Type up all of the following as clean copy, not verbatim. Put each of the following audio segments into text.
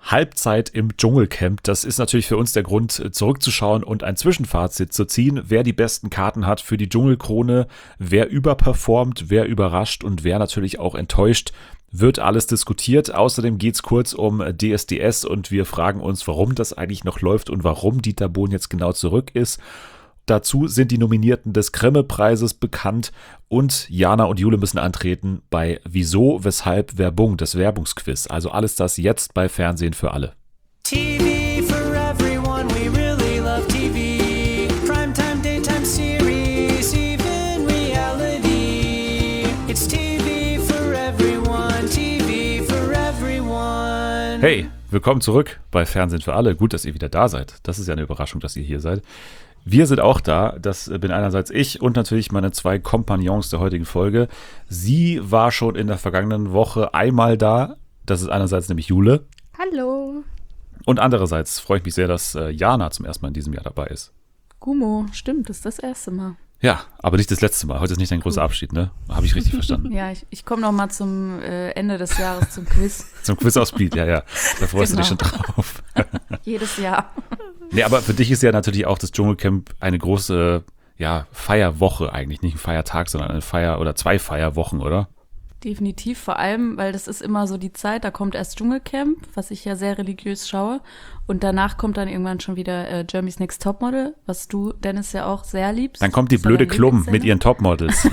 Halbzeit im Dschungelcamp. Das ist natürlich für uns der Grund, zurückzuschauen und ein Zwischenfazit zu ziehen, wer die besten Karten hat für die Dschungelkrone, wer überperformt, wer überrascht und wer natürlich auch enttäuscht. Wird alles diskutiert. Außerdem geht es kurz um DSDS und wir fragen uns, warum das eigentlich noch läuft und warum Dieter Bohlen jetzt genau zurück ist. Dazu sind die Nominierten des Grimme-Preises bekannt und Jana und Jule müssen antreten bei Wieso, Weshalb, Werbung, das Werbungsquiz. Also alles das jetzt bei Fernsehen für alle. TV for everyone, we really love TV. Primetime, daytime series, even reality. It's TV for everyone, TV for everyone. Hey, willkommen zurück bei Fernsehen für alle. Gut, dass ihr wieder da seid. Das ist ja eine Überraschung, dass ihr hier seid. Wir sind auch da, das bin einerseits ich und natürlich meine zwei Kompagnons der heutigen Folge. Sie war schon in der vergangenen Woche einmal da, das ist einerseits nämlich Jule. Hallo. Und andererseits freue ich mich sehr, dass Jana zum ersten Mal in diesem Jahr dabei ist. Gummo, stimmt, das ist das erste Mal. Ja, aber nicht das letzte Mal, heute ist nicht dein großer Abschied, ne? Habe ich richtig verstanden. Ja, ich komme noch mal zum Ende des Jahres zum Quiz. Zum Quiz auf Speed, ja, da freust du dich schon drauf. Jedes Jahr. Nee, aber für dich ist ja natürlich auch das Dschungelcamp eine große, Feierwoche eigentlich. Nicht ein Feiertag, sondern eine Feier- oder zwei Feierwochen, oder? Definitiv, vor allem, weil das ist immer so die Zeit, da kommt erst Dschungelcamp, was ich ja sehr religiös schaue. Und danach kommt dann irgendwann schon wieder Germany's Next Topmodel, was du, Dennis, ja auch sehr liebst. Dann kommt die blöde Klum mit ihren Topmodels.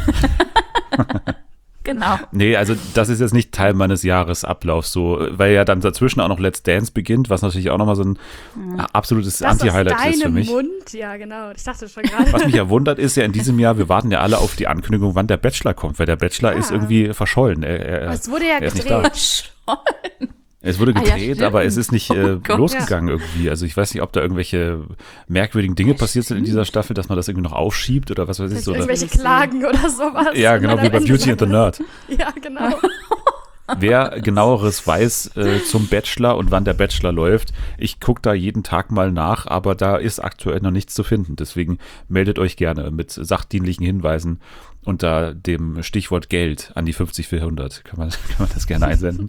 Genau. Nee, also das ist jetzt nicht Teil meines Jahresablaufs so, weil ja dann dazwischen auch noch Let's Dance beginnt, was natürlich auch nochmal so ein absolutes Anti-Highlight ist für mich. Mund, ja genau, ich dachte schon gerade. Was mich ja wundert ist ja in diesem Jahr, wir warten ja alle auf die Ankündigung, wann der Bachelor kommt, weil der Bachelor ist irgendwie verschollen. Es wurde ja er ist nicht da. gedreht. Es wurde gedreht, ja, aber es ist nicht Gott, losgegangen irgendwie. Also ich weiß nicht, ob da irgendwelche merkwürdigen Dinge passiert sind in dieser Staffel, dass man das irgendwie noch aufschiebt oder was weiß ich. Oder Irgendwelche Klagen oder sowas. ja, genau, wie bei Beauty and the Nerd. Ja, genau. Wer genaueres weiß zum Bachelor und wann der Bachelor läuft, ich gucke da jeden Tag mal nach, aber da ist aktuell noch nichts zu finden. Deswegen meldet euch gerne mit sachdienlichen Hinweisen unter dem Stichwort Geld an die 50400. Kann man das gerne einsenden.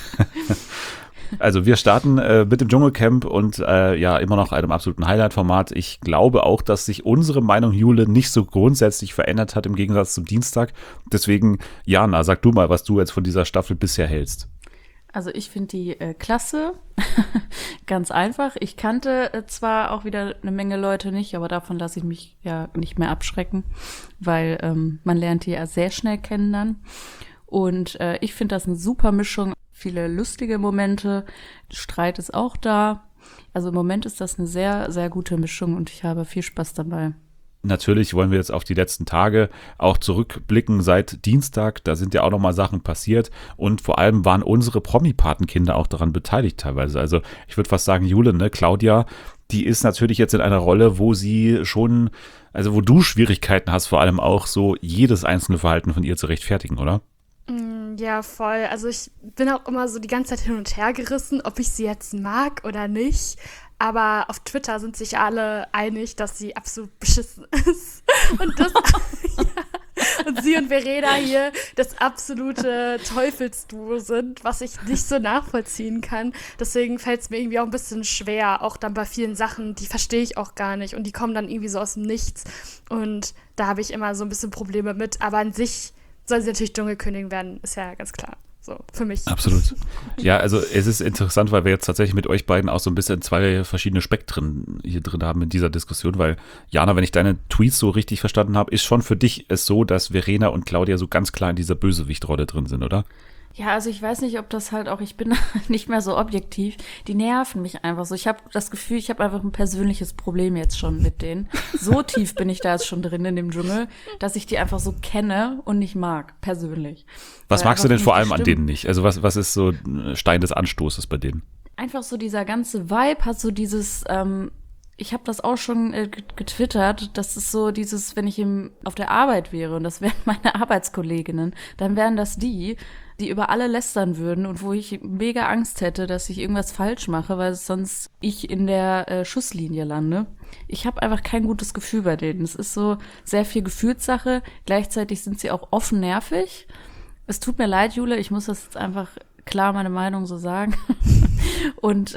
Also wir starten mit dem Dschungelcamp und immer noch einem absoluten Highlight-Format. Ich glaube auch, dass sich unsere Meinung, Jule, nicht so grundsätzlich verändert hat im Gegensatz zum Dienstag. Deswegen, Jana, sag du mal, was du jetzt von dieser Staffel bisher hältst. Also ich finde die klasse, ganz einfach. Ich kannte zwar auch wieder eine Menge Leute nicht, aber davon lasse ich mich ja nicht mehr abschrecken, weil man lernt die ja sehr schnell kennen dann. Und ich finde das eine super Mischung, viele lustige Momente, Streit ist auch da. Also im Moment ist das eine sehr, sehr gute Mischung und ich habe viel Spaß dabei. Natürlich wollen wir jetzt auf die letzten Tage auch zurückblicken seit Dienstag. Da sind ja auch nochmal Sachen passiert und vor allem waren unsere Promi-Patenkinder auch daran beteiligt teilweise. Also ich würde fast sagen, Jule, ne, Claudia, die ist natürlich jetzt in einer Rolle, wo sie schon, also wo du Schwierigkeiten hast, vor allem auch so jedes einzelne Verhalten von ihr zu rechtfertigen, oder? Ja, voll. Also ich bin auch immer so die ganze Zeit hin und her gerissen, ob ich sie jetzt mag oder nicht. Aber auf Twitter sind sich alle einig, dass sie absolut beschissen ist. Und das, und sie und Verena hier das absolute Teufelsduo sind, was ich nicht so nachvollziehen kann. Deswegen fällt es mir irgendwie auch ein bisschen schwer, auch dann bei vielen Sachen, die verstehe ich auch gar nicht. Und die kommen dann irgendwie so aus dem Nichts. Und da habe ich immer so ein bisschen Probleme mit. Aber an sich soll sie natürlich Dschungelkönigin werden, ist ja ganz klar. So, für mich. Absolut. Ja, also es ist interessant, weil wir jetzt tatsächlich mit euch beiden auch so ein bisschen zwei verschiedene Spektren hier drin haben in dieser Diskussion, weil Jana, wenn ich deine Tweets so richtig verstanden habe, ist schon für dich es so, dass Verena und Claudia so ganz klar in dieser Bösewichtrolle drin sind, oder? Ja, also ich weiß nicht, ob das halt auch, ich bin nicht mehr so objektiv, die nerven mich einfach so. Ich habe das Gefühl, ich habe einfach ein persönliches Problem jetzt schon mit denen. So tief bin ich da jetzt schon drin in dem Dschungel, dass ich die einfach so kenne und nicht mag, persönlich. Was magst du denn vor allem an denen nicht? Also was ist so Stein des Anstoßes bei denen? Einfach so dieser ganze Vibe hat so dieses, ich habe das auch schon getwittert, das ist so dieses, wenn ich auf der Arbeit wäre und das wären meine Arbeitskolleginnen, dann wären das die über alle lästern würden und wo ich mega Angst hätte, dass ich irgendwas falsch mache, weil sonst ich in der Schusslinie lande. Ich habe einfach kein gutes Gefühl bei denen. Es ist so sehr viel Gefühlssache. Gleichzeitig sind sie auch offen nervig. Es tut mir leid, Jule, ich muss das jetzt einfach klar meine Meinung so sagen. Und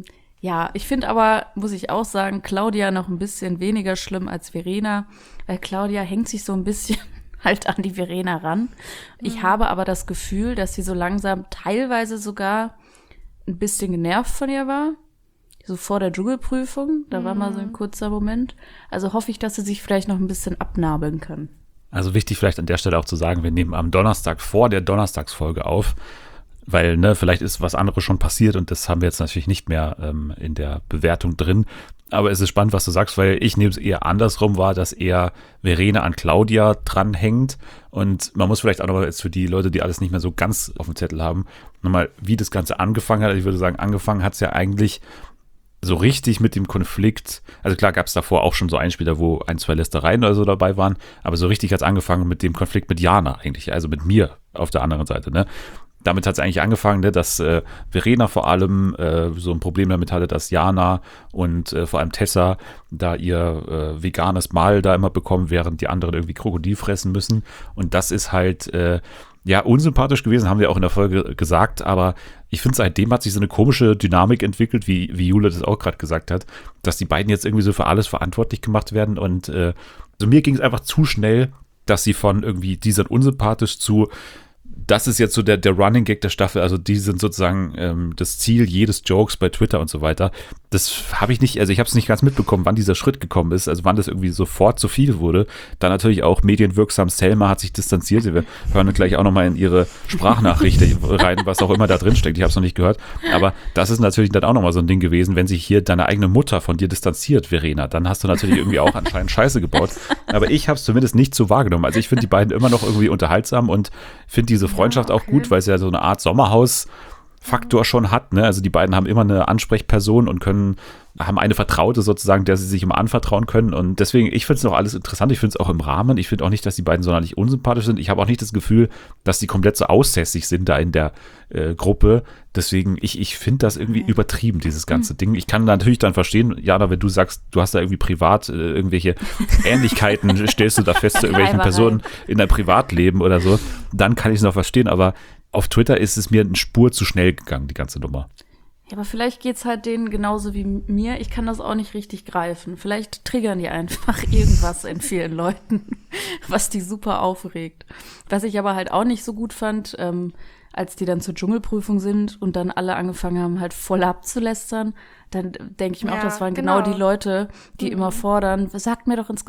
ja, ich finde aber, muss ich auch sagen, Claudia noch ein bisschen weniger schlimm als Verena, weil Claudia hängt sich so ein bisschen halt an die Verena ran. Ich habe aber das Gefühl, dass sie so langsam teilweise sogar ein bisschen genervt von ihr war. So vor der Dschungelprüfung, da war mal so ein kurzer Moment. Also hoffe ich, dass sie sich vielleicht noch ein bisschen abnabeln können. Also wichtig vielleicht an der Stelle auch zu sagen, wir nehmen am Donnerstag vor der Donnerstagsfolge auf, weil vielleicht ist was anderes schon passiert und das haben wir jetzt natürlich nicht mehr in der Bewertung drin. Aber es ist spannend, was du sagst, weil ich nehme es eher andersrum wahr, dass eher Verena an Claudia dranhängt. Und man muss vielleicht auch nochmal jetzt für die Leute, die alles nicht mehr so ganz auf dem Zettel haben, nochmal, wie das Ganze angefangen hat. Ich würde sagen, angefangen hat es ja eigentlich so richtig mit dem Konflikt. Also klar gab es davor auch schon so Einspieler, wo 1, 2 Lästereien oder so dabei waren. Aber so richtig hat es angefangen mit dem Konflikt mit Jana eigentlich, also mit mir auf der anderen Seite, ne? Damit hat es eigentlich angefangen, ne, dass Verena vor allem so ein Problem damit hatte, dass Jana und vor allem Tessa da ihr veganes Mahl da immer bekommen, während die anderen irgendwie Krokodil fressen müssen. Und das ist halt unsympathisch gewesen, haben wir auch in der Folge gesagt, aber ich finde, seitdem hat sich so eine komische Dynamik entwickelt, wie Jule das auch gerade gesagt hat, dass die beiden jetzt irgendwie so für alles verantwortlich gemacht werden und so mir ging es einfach zu schnell, dass sie von irgendwie, die sind unsympathisch zu das ist jetzt so der Running Gag der Staffel, also die sind sozusagen das Ziel jedes Jokes bei Twitter und so weiter. Das habe ich nicht, also ich habe es nicht ganz mitbekommen, wann dieser Schritt gekommen ist, also wann das irgendwie sofort zu viel wurde. Dann natürlich auch medienwirksam, Selma hat sich distanziert. Wir hören gleich auch nochmal in ihre Sprachnachricht rein, was auch immer da drin steckt, ich habe es noch nicht gehört. Aber das ist natürlich dann auch nochmal so ein Ding gewesen, wenn sich hier deine eigene Mutter von dir distanziert, Verena, dann hast du natürlich irgendwie auch anscheinend Scheiße gebaut. Aber ich habe es zumindest nicht so wahrgenommen. Also ich finde die beiden immer noch irgendwie unterhaltsam und finde diese Freundschaft auch gut, weil es ja so eine Art Sommerhaus-Faktor schon hat. Ne? Also die beiden haben immer eine Ansprechperson und haben eine Vertraute sozusagen, der sie sich immer anvertrauen können. Und deswegen, ich finde es noch alles interessant. Ich finde es auch im Rahmen. Ich finde auch nicht, dass die beiden sonderlich unsympathisch sind. Ich habe auch nicht das Gefühl, dass die komplett so aussässig sind da in der Gruppe. Deswegen, ich finde das irgendwie übertrieben, dieses ganze Ding. Ich kann natürlich dann verstehen, Jana, wenn du sagst, du hast da irgendwie privat irgendwelche Ähnlichkeiten, stellst du da fest zu irgendwelchen Personen in deinem Privatleben oder so, dann kann ich es noch verstehen. Aber auf Twitter ist es mir eine Spur zu schnell gegangen, die ganze Nummer. Ja, aber vielleicht geht's halt denen genauso wie mir. Ich kann das auch nicht richtig greifen. Vielleicht triggern die einfach irgendwas in vielen Leuten, was die super aufregt. Was ich aber halt auch nicht so gut fand, als die dann zur Dschungelprüfung sind und dann alle angefangen haben, halt voll abzulästern, dann denke ich mir auch, das waren genau die Leute, die immer fordern, sag's mir doch ins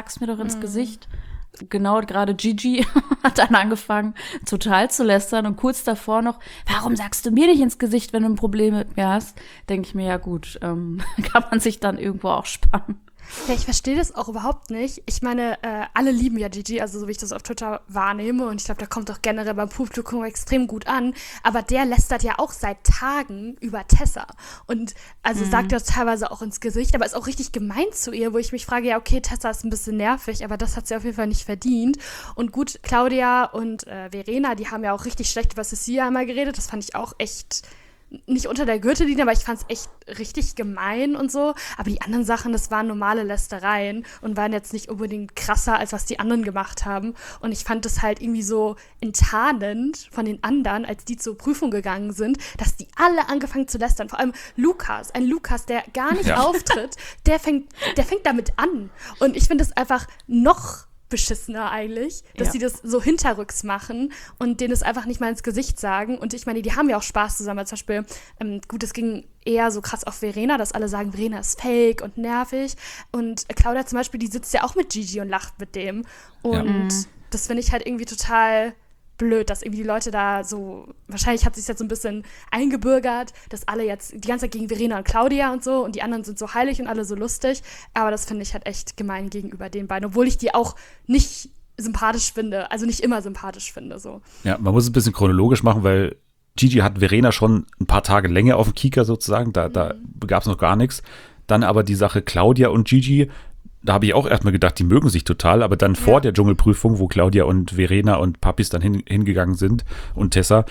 Gesicht. Genau, gerade Gigi hat dann angefangen, total zu lästern und kurz davor noch, warum sagst du mir nicht ins Gesicht, wenn du ein Problem mit mir hast? Denke ich mir, ja gut, kann man sich dann irgendwo auch sparen. Ja, ich verstehe das auch überhaupt nicht. Ich meine, alle lieben ja Gigi, also so wie ich das auf Twitter wahrnehme. Und ich glaube, der kommt auch generell beim Publikum extrem gut an. Aber der lästert ja auch seit Tagen über Tessa. Und also sagt das teilweise auch ins Gesicht, aber ist auch richtig gemein zu ihr, wo ich mich frage, ja okay, Tessa ist ein bisschen nervig, aber das hat sie auf jeden Fall nicht verdient. Und gut, Claudia und Verena, die haben ja auch richtig schlecht über Cecilia einmal geredet. Das fand ich auch echt nicht unter der Gürtellinie, aber ich fand es echt richtig gemein und so. Aber die anderen Sachen, das waren normale Lästereien und waren jetzt nicht unbedingt krasser, als was die anderen gemacht haben. Und ich fand das halt irgendwie so enttarnend von den anderen, als die zur Prüfung gegangen sind, dass die alle angefangen zu lästern. Vor allem Lukas, der gar nicht auftritt, der fängt damit an. Und ich finde das einfach noch beschissener eigentlich, dass sie das so hinterrücks machen und denen es einfach nicht mal ins Gesicht sagen. Und ich meine, die haben ja auch Spaß zusammen. Zum Beispiel, gut, es ging eher so krass auf Verena, dass alle sagen, Verena ist fake und nervig. Und Claudia zum Beispiel, die sitzt ja auch mit Gigi und lacht mit dem. Und das finde ich halt irgendwie total blöd, dass irgendwie die Leute da so, wahrscheinlich hat sich jetzt so ein bisschen eingebürgert, dass alle jetzt die ganze Zeit gegen Verena und Claudia und so und die anderen sind so heilig und alle so lustig, aber das finde ich halt echt gemein gegenüber den beiden, obwohl ich die auch nicht sympathisch finde, also nicht immer sympathisch finde, so. Ja, man muss es ein bisschen chronologisch machen, weil Gigi hat Verena schon ein paar Tage länger auf dem Kieker sozusagen, da gab es noch gar nichts. Dann aber die Sache Claudia und Gigi, da habe ich auch erstmal gedacht, die mögen sich total, aber dann vor der Dschungelprüfung, wo Claudia und Verena und Papis dann hingegangen sind und Tessa,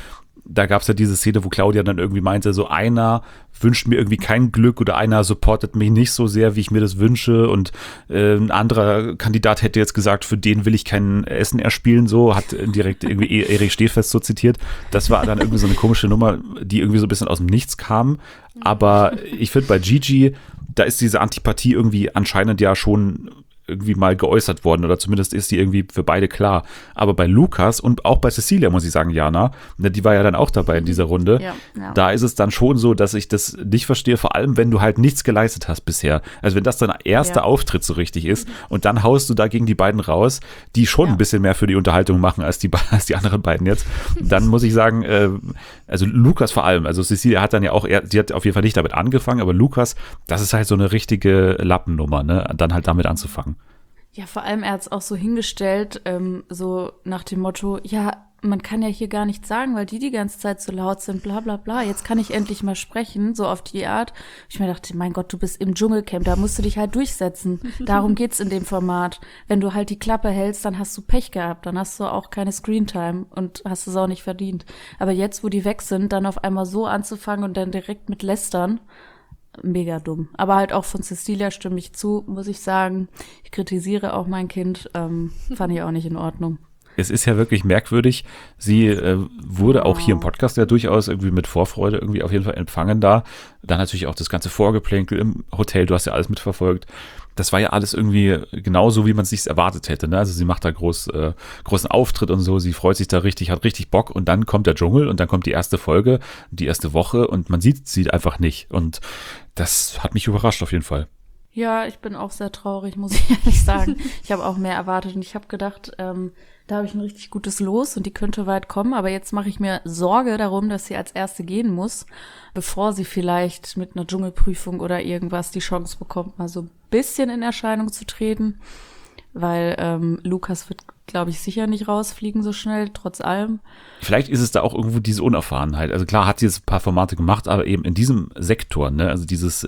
da gab es ja diese Szene, wo Claudia dann irgendwie meinte, so einer wünscht mir irgendwie kein Glück oder einer supportet mich nicht so sehr, wie ich mir das wünsche und ein anderer Kandidat hätte jetzt gesagt, für den will ich kein Essen erspielen, so, hat direkt irgendwie Erich Stehfest so zitiert. Das war dann irgendwie so eine komische Nummer, die irgendwie so ein bisschen aus dem Nichts kam. Aber ich finde bei Gigi, da ist diese Antipathie irgendwie anscheinend ja schon irgendwie mal geäußert worden oder zumindest ist die irgendwie für beide klar. Aber bei Lukas und auch bei Cecilia, muss ich sagen, Jana, die war ja dann auch dabei in dieser Runde, Ja. da ist es dann schon so, dass ich das nicht verstehe, vor allem wenn du halt nichts geleistet hast bisher. Also wenn das dein erster Auftritt so richtig ist und dann haust du da gegen die beiden raus, die schon ein bisschen mehr für die Unterhaltung machen als die anderen beiden jetzt, dann muss ich sagen, also Lukas vor allem, also Cecilia hat dann ja auch, sie hat auf jeden Fall nicht damit angefangen, aber Lukas, das ist halt so eine richtige Lappennummer, ne, dann halt damit anzufangen. Ja, vor allem, er hat es auch so hingestellt, so nach dem Motto, ja, man kann ja hier gar nichts sagen, weil die ganze Zeit so laut sind, bla bla bla, jetzt kann ich endlich mal sprechen, so auf die Art. Ich mir dachte, mein Gott, du bist im Dschungelcamp, da musst du dich halt durchsetzen. Darum geht's in dem Format. Wenn du halt die Klappe hältst, dann hast du Pech gehabt, dann hast du auch keine Screentime und hast es auch nicht verdient. Aber jetzt, wo die weg sind, dann auf einmal so anzufangen und dann direkt mit lästern, mega dumm. Aber halt auch von Cecilia stimme ich zu, muss ich sagen. Ich kritisiere auch mein Kind. Fand ich auch nicht in Ordnung. Es ist ja wirklich merkwürdig. Sie wurde auch hier im Podcast ja durchaus irgendwie mit Vorfreude irgendwie auf jeden Fall empfangen da. Dann natürlich auch das ganze Vorgeplänkel im Hotel. Du hast ja alles mitverfolgt. Das war ja alles irgendwie genauso, wie man es sich erwartet hätte. Ne? Also sie macht da großen Auftritt und so. Sie freut sich da richtig, hat richtig Bock. Und dann kommt der Dschungel und dann kommt die erste Folge, die erste Woche und man sieht sie einfach nicht. Und das hat mich überrascht auf jeden Fall. Ja, ich bin auch sehr traurig, muss ich ehrlich sagen. Ich habe auch mehr erwartet und ich habe gedacht, da habe ich ein richtig gutes Los und die könnte weit kommen. Aber jetzt mache ich mir Sorge darum, dass sie als Erste gehen muss, bevor sie vielleicht mit einer Dschungelprüfung oder irgendwas die Chance bekommt, mal so ein bisschen in Erscheinung zu treten. Weil Lukas wird, glaube ich, sicher nicht rausfliegen so schnell, trotz allem. Vielleicht ist es da auch irgendwo diese Unerfahrenheit. Also klar hat sie jetzt ein paar Formate gemacht, aber eben in diesem Sektor, ne, also dieses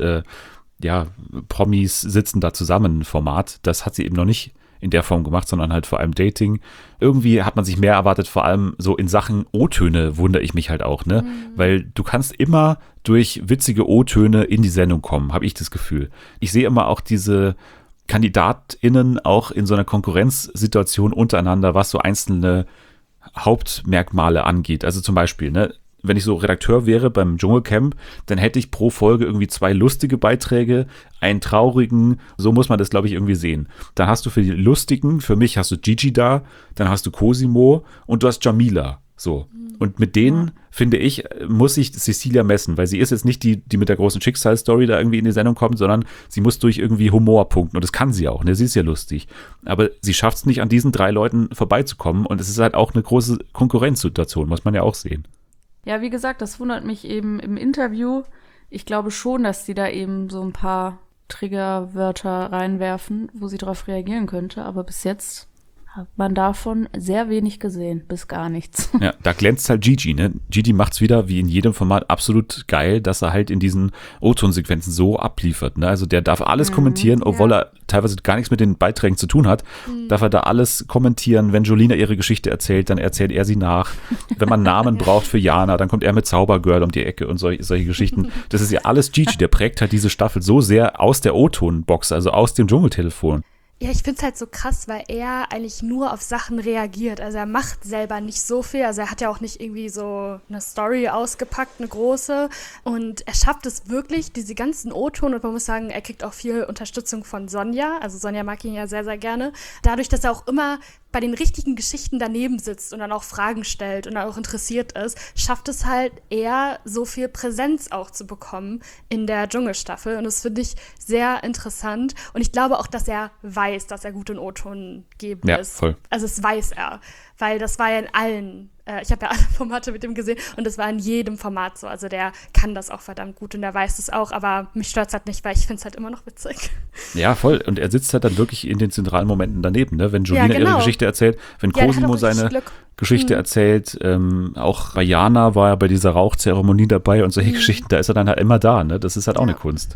Promis sitzen da zusammen Format, das hat sie eben noch nicht in der Form gemacht, sondern halt vor allem Dating. Irgendwie hat man sich mehr erwartet, vor allem so in Sachen O-Töne wundere ich mich halt auch, ne? Weil du kannst immer durch witzige O-Töne in die Sendung kommen, habe ich das Gefühl. Ich sehe immer auch diese KandidatInnen auch in so einer Konkurrenzsituation untereinander, was so einzelne Hauptmerkmale angeht. Also zum Beispiel, ne? Wenn ich so Redakteur wäre beim Dschungelcamp, dann hätte ich pro Folge irgendwie 2 lustige Beiträge, einen traurigen, so muss man das, glaube ich, irgendwie sehen. Dann hast du für die lustigen, für mich hast du Gigi da, dann hast du Cosimo und du hast Jamila, so. Und mit denen, finde ich, muss sich Cecilia messen, weil sie ist jetzt nicht die mit der großen Schicksalsstory da irgendwie in die Sendung kommt, sondern sie muss durch irgendwie Humor punkten und das kann sie auch, ne? Sie ist ja lustig. Aber sie schafft es nicht, an diesen 3 Leuten vorbeizukommen und es ist halt auch eine große Konkurrenzsituation, muss man ja auch sehen. Ja, wie gesagt, das wundert mich eben im Interview. Ich glaube schon, dass die da eben so ein paar Triggerwörter reinwerfen, wo sie darauf reagieren könnte. Aber bis jetzt hat man davon sehr wenig gesehen, bis gar nichts. Ja, da glänzt halt Gigi, ne? Gigi macht's wieder, wie in jedem Format, absolut geil, dass er halt in diesen O-Ton-Sequenzen so abliefert, ne? Also der darf alles kommentieren, obwohl er teilweise gar nichts mit den Beiträgen zu tun hat, darf er da alles kommentieren. Wenn Jolina ihre Geschichte erzählt, dann erzählt er sie nach. Wenn man Namen braucht für Jana, dann kommt er mit Zaubergirl um die Ecke und solche Geschichten. Das ist ja alles Gigi, der prägt halt diese Staffel so sehr aus der O-Ton-Box, also aus dem Dschungeltelefon. Ja, ich finde es halt so krass, weil er eigentlich nur auf Sachen reagiert. Also er macht selber nicht so viel. Also er hat ja auch nicht irgendwie so eine Story ausgepackt, eine große. Und er schafft es wirklich, diese ganzen O-Ton. Und man muss sagen, er kriegt auch viel Unterstützung von Sonja. Also Sonja mag ihn ja sehr, sehr gerne. Dadurch, dass er auch immer bei den richtigen Geschichten daneben sitzt und dann auch Fragen stellt und dann auch interessiert ist, schafft es halt eher so viel Präsenz auch zu bekommen in der Dschungelstaffel. Und das finde ich sehr interessant. Und ich glaube auch, dass er weiß, dass er gut in O-Ton geben ist. Voll. Also das weiß er, weil das war ja in allen, ich habe ja alle Formate mit ihm gesehen und das war in jedem Format so. Also der kann das auch verdammt gut und der weiß es auch, aber mich stört es halt nicht, weil ich finde es halt immer noch witzig. Ja, voll. Und er sitzt halt dann wirklich in den zentralen Momenten daneben, ne? Wenn Jolina ihre Geschichte erzählt, wenn Cosimo seine Geschichte erzählt, auch bei Jana war er bei dieser Rauchzeremonie dabei und solche Geschichten, da ist er dann halt immer da, ne? Das ist halt auch eine Kunst.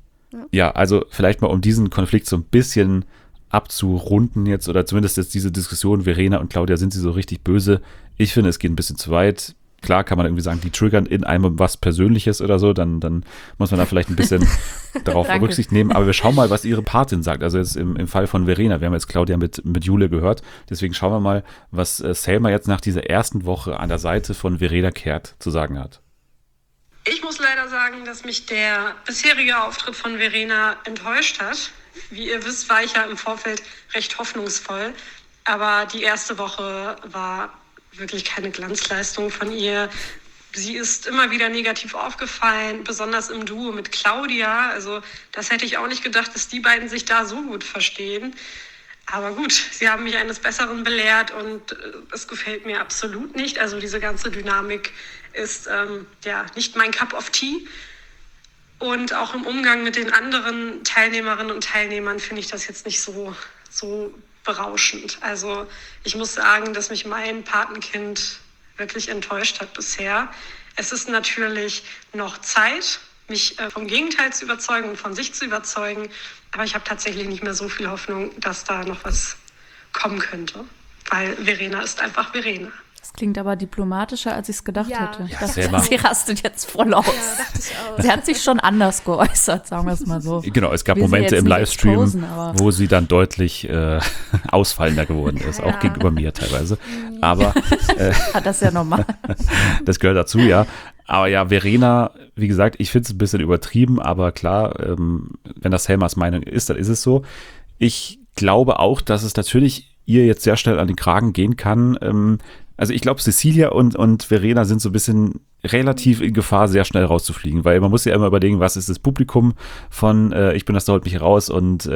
Ja, also vielleicht mal um diesen Konflikt so ein bisschen abzurunden jetzt, oder zumindest jetzt diese Diskussion, Verena und Claudia, sind sie so richtig böse? Ich finde, es geht ein bisschen zu weit. klar kann man irgendwie sagen, die triggern in einem was Persönliches oder so, dann muss man da vielleicht ein bisschen darauf Danke. Rücksicht nehmen. Aber wir schauen mal, was ihre Patin sagt. Also jetzt im Fall von Verena, wir haben jetzt Claudia mit Jule gehört, deswegen schauen wir mal, was Selma jetzt nach dieser ersten Woche an der Seite von Verena Kehrt zu sagen hat. Ich muss leider sagen, dass mich der bisherige Auftritt von Verena enttäuscht hat. Wie ihr wisst, war ich ja im Vorfeld recht hoffnungsvoll. Aber die erste Woche war wirklich keine Glanzleistung von ihr. Sie ist immer wieder negativ aufgefallen, besonders im Duo mit Claudia. Also das hätte ich auch nicht gedacht, dass die beiden sich da so gut verstehen. Aber gut, sie haben mich eines Besseren belehrt und es gefällt mir absolut nicht. Also diese ganze Dynamik ist nicht mein Cup of Tea. Und auch im Umgang mit den anderen Teilnehmerinnen und Teilnehmern finde ich das jetzt nicht so berauschend. Also ich muss sagen, dass mich mein Patenkind wirklich enttäuscht hat bisher. Es ist natürlich noch Zeit, mich vom Gegenteil zu überzeugen und von sich zu überzeugen. Aber ich habe tatsächlich nicht mehr so viel Hoffnung, dass da noch was kommen könnte. Weil Verena ist einfach Verena. Das klingt aber diplomatischer, als ich es gedacht Ja. hätte. Ich Ja, dachte, Selma. sie rastet jetzt voll aus. Ja, dachte ich auch. Sie hat sich schon anders geäußert, sagen wir es mal so. Genau, es gab Will sie Momente jetzt im nicht Livestream, exposen, aber- wo sie dann deutlich ausfallender geworden ist, auch Ja. gegenüber mir teilweise. Aber Das ist ja normal. das gehört dazu, ja. Aber ja, Verena, wie gesagt, ich finde es ein bisschen übertrieben, aber klar, wenn das Selmas Meinung ist, dann ist es so. Ich glaube auch, dass es natürlich ihr jetzt sehr schnell an den Kragen gehen kann. Also ich glaube, Cecilia und Verena sind so ein bisschen relativ in Gefahr, sehr schnell rauszufliegen, weil man muss ja immer überlegen, was ist das Publikum von Ich bin das, da holt mich raus und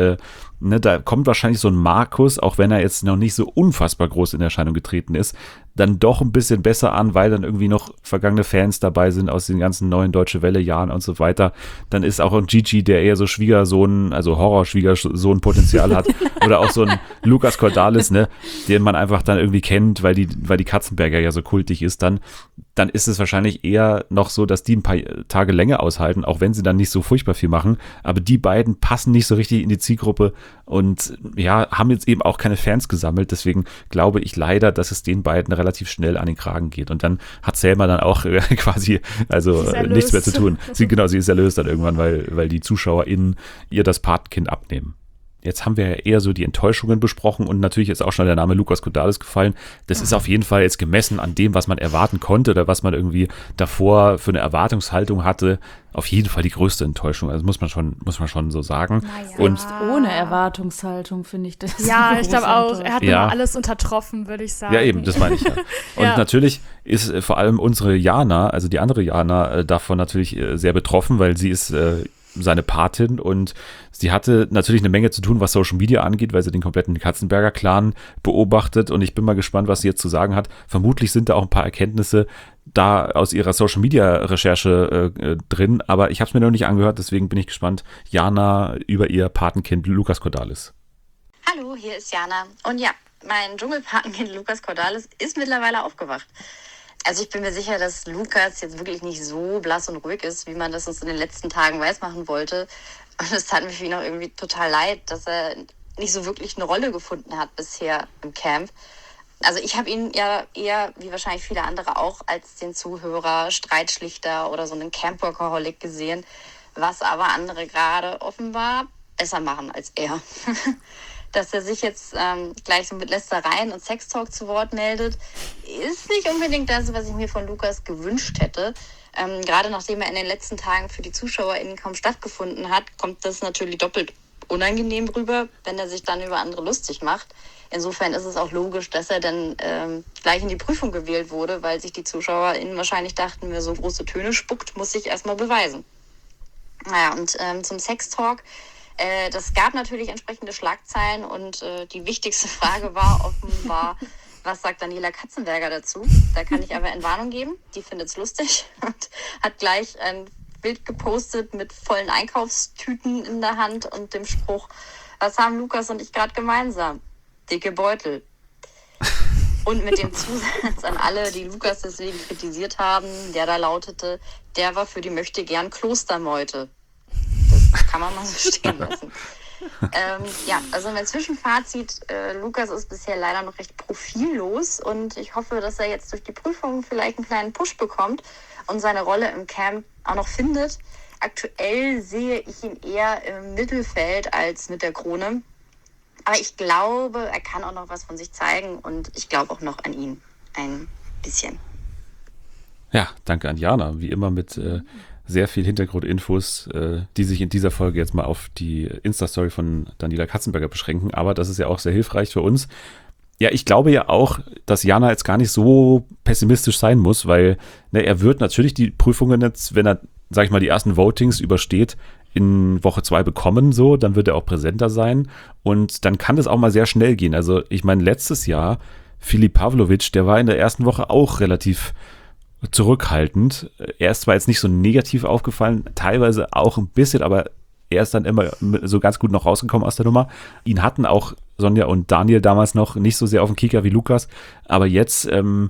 da kommt wahrscheinlich so ein Markus, auch wenn er jetzt noch nicht so unfassbar groß in Erscheinung getreten ist, dann doch ein bisschen besser an, weil dann irgendwie noch vergangene Fans dabei sind aus den ganzen neuen Deutsche Welle-Jahren und so weiter. Dann ist auch ein Gigi, der eher so Schwiegersohn, also Horror-Schwiegersohn-Potenzial hat. Oder auch so ein Lukas Cordalis, ne, den man einfach dann irgendwie kennt, weil die Katzenberger ja so kultig ist, dann ist es wahrscheinlich eher noch so, dass die ein paar Tage länger aushalten, auch wenn sie dann nicht so furchtbar viel machen. Aber die beiden passen nicht so richtig in die Zielgruppe und ja, haben jetzt eben auch keine Fans gesammelt. Deswegen glaube ich leider, dass es den beiden relativ schnell an den Kragen geht. Und dann hat Selma dann auch quasi nichts mehr zu tun. Sie ist erlöst dann irgendwann, weil die ZuschauerInnen ihr das Patenkind abnehmen. Jetzt haben wir ja eher so die Enttäuschungen besprochen und natürlich ist auch schon der Name Lukas Cordalis gefallen. Das ist auf jeden Fall jetzt gemessen an dem, was man erwarten konnte oder was man irgendwie davor für eine Erwartungshaltung hatte, auf jeden Fall die größte Enttäuschung. Also muss man schon so sagen. Naja. Und Ohne Erwartungshaltung finde ich das. Ja, eine ich glaube große auch. Enttäuschung. Er hat Ja. immer alles untertroffen, würde ich sagen. ja, eben, das meine ich ja. Und Ja. natürlich ist vor allem unsere Jana, also die andere Jana, davon natürlich sehr betroffen, weil sie ist seine Patin und sie hatte natürlich eine Menge zu tun, was Social Media angeht, weil sie den kompletten Katzenberger-Clan beobachtet und ich bin mal gespannt, was sie jetzt zu sagen hat. Vermutlich sind da auch ein paar Erkenntnisse da aus ihrer Social Media Recherche drin, aber ich habe es mir noch nicht angehört, deswegen bin ich gespannt. Jana über ihr Patenkind Lukas Cordalis. Hallo, hier ist Jana. Und ja, mein Dschungelpatenkind Lukas Cordalis ist mittlerweile aufgewacht. Also ich bin mir sicher, dass Lukas jetzt wirklich nicht so blass und ruhig ist, wie man das uns in den letzten Tagen weismachen wollte. Und es tat mir für ihn auch irgendwie total leid, dass er nicht so wirklich eine Rolle gefunden hat bisher im Camp. Also ich habe ihn ja eher, wie wahrscheinlich viele andere auch, als den Zuhörer, Streitschlichter oder so einen Camp-Workaholic gesehen, was aber andere gerade offenbar besser machen als er. Dass er sich jetzt gleich so mit Lästereien und Sextalk zu Wort meldet, ist nicht unbedingt das, was ich mir von Lukas gewünscht hätte. Gerade nachdem er in den letzten Tagen für die ZuschauerInnen kaum stattgefunden hat, kommt das natürlich doppelt unangenehm rüber, wenn er sich dann über andere lustig macht. Insofern ist es auch logisch, dass er dann gleich in die Prüfung gewählt wurde, weil sich die ZuschauerInnen wahrscheinlich dachten, wer so große Töne spuckt, muss sich erstmal beweisen. Naja, und zum Sextalk. Das gab natürlich entsprechende Schlagzeilen und die wichtigste Frage war offenbar, was sagt Daniela Katzenberger dazu? Da kann ich aber Entwarnung geben, die findet es lustig und hat gleich ein Bild gepostet mit vollen Einkaufstüten in der Hand und dem Spruch, was haben Lukas und ich gerade gemeinsam? Dicke Beutel. Und mit dem Zusatz an alle, die Lukas deswegen kritisiert haben, der da lautete, der war für die Möchtegern Klostermeute. Das kann man mal so stehen lassen. Ja, also mein Zwischenfazit, Lukas ist bisher leider noch recht profillos und ich hoffe, dass er jetzt durch die Prüfung vielleicht einen kleinen Push bekommt und seine Rolle im Camp auch noch findet. Aktuell sehe ich ihn eher im Mittelfeld als mit der Krone. Aber ich glaube, er kann auch noch was von sich zeigen und ich glaube auch noch an ihn ein bisschen. Ja, danke an Jana, wie immer mit sehr viel Hintergrundinfos, die sich in dieser Folge jetzt mal auf die Insta-Story von Daniela Katzenberger beschränken, aber das ist ja auch sehr hilfreich für uns. Ja, ich glaube ja auch, dass Jana jetzt gar nicht so pessimistisch sein muss, weil er wird natürlich die Prüfungen jetzt, wenn er, sag ich mal, die ersten Votings übersteht, in Woche 2 bekommen, so, dann wird er auch präsenter sein und dann kann das auch mal sehr schnell gehen. Also ich meine, letztes Jahr, Filip Pavlovic, der war in der ersten Woche auch relativ zurückhaltend. Er ist zwar jetzt nicht so negativ aufgefallen, teilweise auch ein bisschen, aber er ist dann immer so ganz gut noch rausgekommen aus der Nummer. Ihn hatten auch Sonja und Daniel damals noch nicht so sehr auf dem Kieker wie Lukas, aber jetzt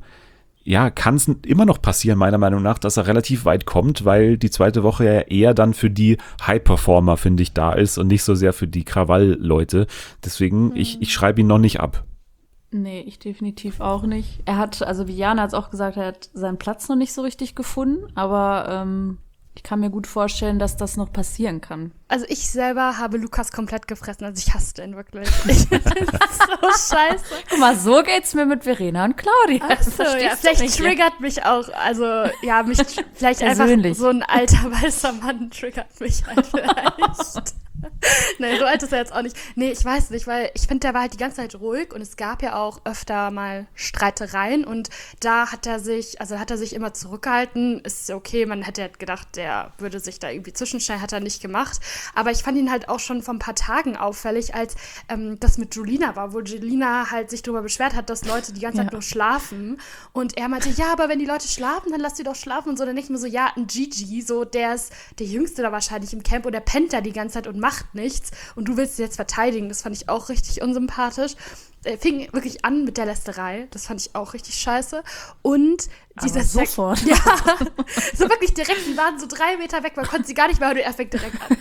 kann es immer noch passieren, meiner Meinung nach, dass er relativ weit kommt, weil die zweite Woche ja eher dann für die High-Performer, finde ich, da ist und nicht so sehr für die Krawall-Leute. Deswegen, ich schreibe ihn noch nicht ab. Nee, ich definitiv auch nicht. Er hat, also wie Jana hat es auch gesagt, er hat seinen Platz noch nicht so richtig gefunden, aber ich kann mir gut vorstellen, dass das noch passieren kann. Also ich selber habe Lukas komplett gefressen, also ich hasse den wirklich. Ich finde den so scheiße. Guck mal, so geht's mir mit Verena und Claudia. Achso, ja, vielleicht triggert mich auch, also ja, mich vielleicht einfach Persönlich. so ein alter weißer Mann triggert mich halt vielleicht. Nee, so alt ist er jetzt auch nicht. Nee, ich weiß nicht, weil ich finde, der war halt die ganze Zeit ruhig und es gab ja auch öfter mal Streitereien und da hat er sich immer zurückgehalten. Ist okay, man hätte halt gedacht, der würde sich da irgendwie zwischenstellen, hat er nicht gemacht. Aber ich fand ihn halt auch schon vor ein paar Tagen auffällig, als das mit Julina war, wo Julina halt sich darüber beschwert hat, dass Leute die ganze Zeit nur schlafen. Und er meinte, ja, aber wenn die Leute schlafen, dann lass die doch schlafen und so. Dann denke ich mir so, ja, ein Gigi, so, der ist der Jüngste da wahrscheinlich im Camp und der pennt da die ganze Zeit und macht nichts. Und du willst sie jetzt verteidigen. Das fand ich auch richtig unsympathisch. Fing wirklich an mit der Lästerei. Das fand ich auch richtig scheiße. Und dieser sofort. Ja, so wirklich direkt, die waren so 3 Meter weg, man konnte sie gar nicht mehr hören, er fängt direkt an.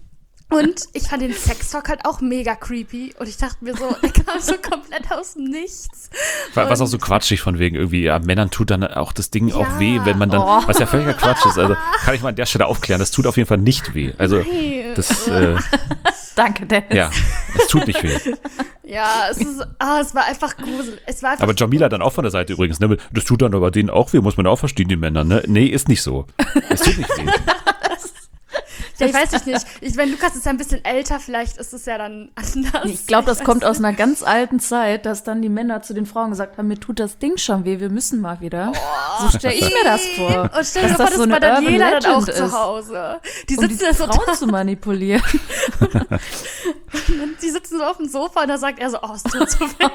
Und ich fand den Sextalk halt auch mega creepy. Und ich dachte mir so, der kam so komplett aus dem Nichts. Was auch so quatschig von wegen irgendwie, ja, Männern tut dann auch das Ding auch weh, wenn man dann, was ja völliger Quatsch ist. Also kann ich mal an der Stelle aufklären, das tut auf jeden Fall nicht weh. Also das, Danke, Dennis. ja, es tut nicht weh. Ja, es war einfach gruselig. Aber Jamila dann auch von der Seite übrigens, ne? Das tut dann aber denen auch weh, muss man auch verstehen, die Männer, ne? Nee, ist nicht so. Es tut nicht weh. Ja, ich weiß nicht. Ich meine, Lukas ist ja ein bisschen älter, vielleicht ist es ja dann anders. Ich glaube, das kommt aus einer ganz alten Zeit, dass dann die Männer zu den Frauen gesagt haben, mir tut das Ding schon weh, wir müssen mal wieder. So stelle ich mir das vor. Und stell dir vor, das so ist bei eine Daniela Urban dann auch Legend zu ist. Hause. Die Um die sitzen da so Frauen zu manipulieren. die sitzen so auf dem Sofa und da sagt er so, oh, es tut so weh.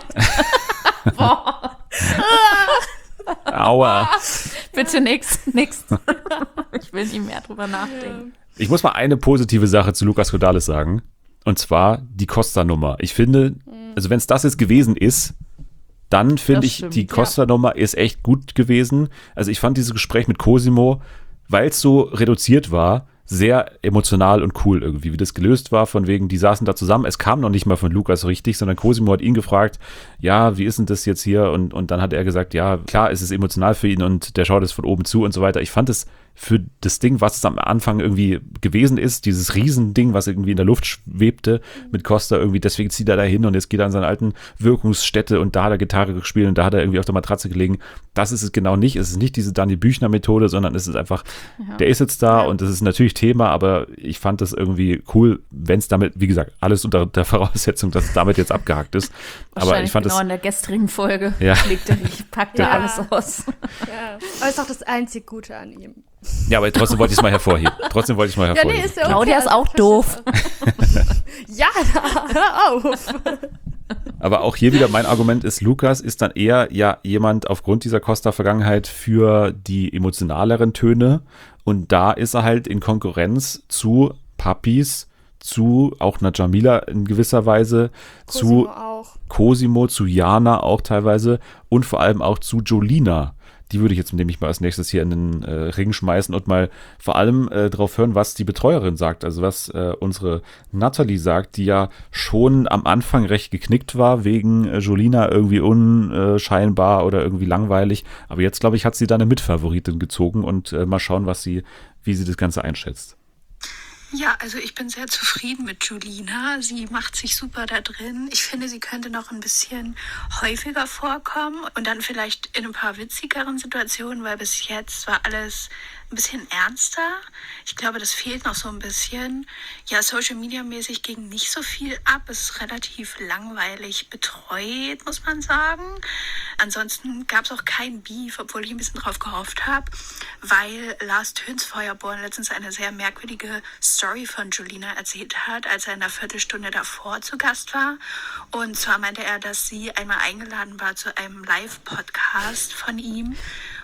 Aua. Bitte nix. Ich will nicht mehr drüber nachdenken. Ich muss mal eine positive Sache zu Lukas Cordalis sagen. Und zwar die Costa-Nummer. Ich finde, also wenn es das jetzt gewesen ist, dann finde ich, stimmt, die Costa-Nummer ist echt gut gewesen. Also ich fand dieses Gespräch mit Cosimo, weil es so reduziert war, sehr emotional und cool irgendwie, wie das gelöst war, von wegen, die saßen da zusammen, es kam noch nicht mal von Lukas richtig, sondern Cosimo hat ihn gefragt, ja, wie ist denn das jetzt hier? Und dann hat er gesagt, ja, klar, es ist emotional für ihn und der schaut es von oben zu und so weiter. Ich fand es für das Ding, was es am Anfang irgendwie gewesen ist, dieses Riesending, was irgendwie in der Luft schwebte mit Costa irgendwie, deswegen zieht er da hin und jetzt geht er an seine alten Wirkungsstätte und da hat er Gitarre gespielt und da hat er irgendwie auf der Matratze gelegen. Das ist es genau nicht. Es ist nicht diese Daniel Büchner-Methode, sondern es ist einfach, der ist jetzt da und das ist natürlich Thema, aber ich fand das irgendwie cool, wenn es damit, wie gesagt, alles unter der Voraussetzung, dass es damit jetzt abgehakt ist. Aber ich fand genau das in der gestrigen Folge packte Ja. alles aus. Ja. Aber ist auch das einzig Gute an ihm. ja, aber trotzdem wollte ich es mal hervorheben. Ja, nee, ist ja okay. Claudia ist also auch ich doof. verstehe das. Ja, hör auf. Aber auch hier wieder mein Argument ist, Lukas ist dann eher ja jemand aufgrund dieser Costa-Vergangenheit für die emotionaleren Töne und da ist er halt in Konkurrenz zu Papis, zu auch einer Jamila in gewisser Weise, Cosimo zu auch. Cosimo, zu Jana auch teilweise und vor allem auch zu Jolina. Die würde ich jetzt nämlich mal als nächstes hier in den Ring schmeißen und mal vor allem drauf hören, was die Betreuerin sagt. Also was unsere Natalie sagt, die ja schon am Anfang recht geknickt war, wegen Jolina irgendwie unscheinbar oder irgendwie langweilig. Aber jetzt, glaube ich, hat sie da eine Mitfavoritin gezogen und mal schauen, wie sie das Ganze einschätzt. Ja, also ich bin sehr zufrieden mit Julina. Sie macht sich super da drin. Ich finde, sie könnte noch ein bisschen häufiger vorkommen und dann vielleicht in ein paar witzigeren Situationen, weil bis jetzt war alles ein bisschen ernster. Ich glaube, das fehlt noch so ein bisschen. Ja, Social-Media-mäßig ging nicht so viel ab. Es ist relativ langweilig betreut, muss man sagen. Ansonsten gab es auch kein Beef, obwohl ich ein bisschen drauf gehofft habe, weil Lars Tönsfeuerborn letztens eine sehr merkwürdige Story von Julina erzählt hat, als er in der Viertelstunde davor zu Gast war. Und zwar meinte er, dass sie einmal eingeladen war zu einem Live-Podcast von ihm.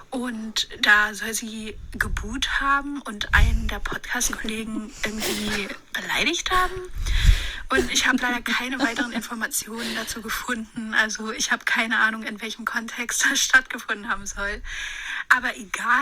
Und da soll sie geboot haben und einen der Podcast-Kollegen irgendwie beleidigt haben. Und ich habe leider keine weiteren Informationen dazu gefunden. Also ich habe keine Ahnung, in welchem Kontext das stattgefunden haben soll. Aber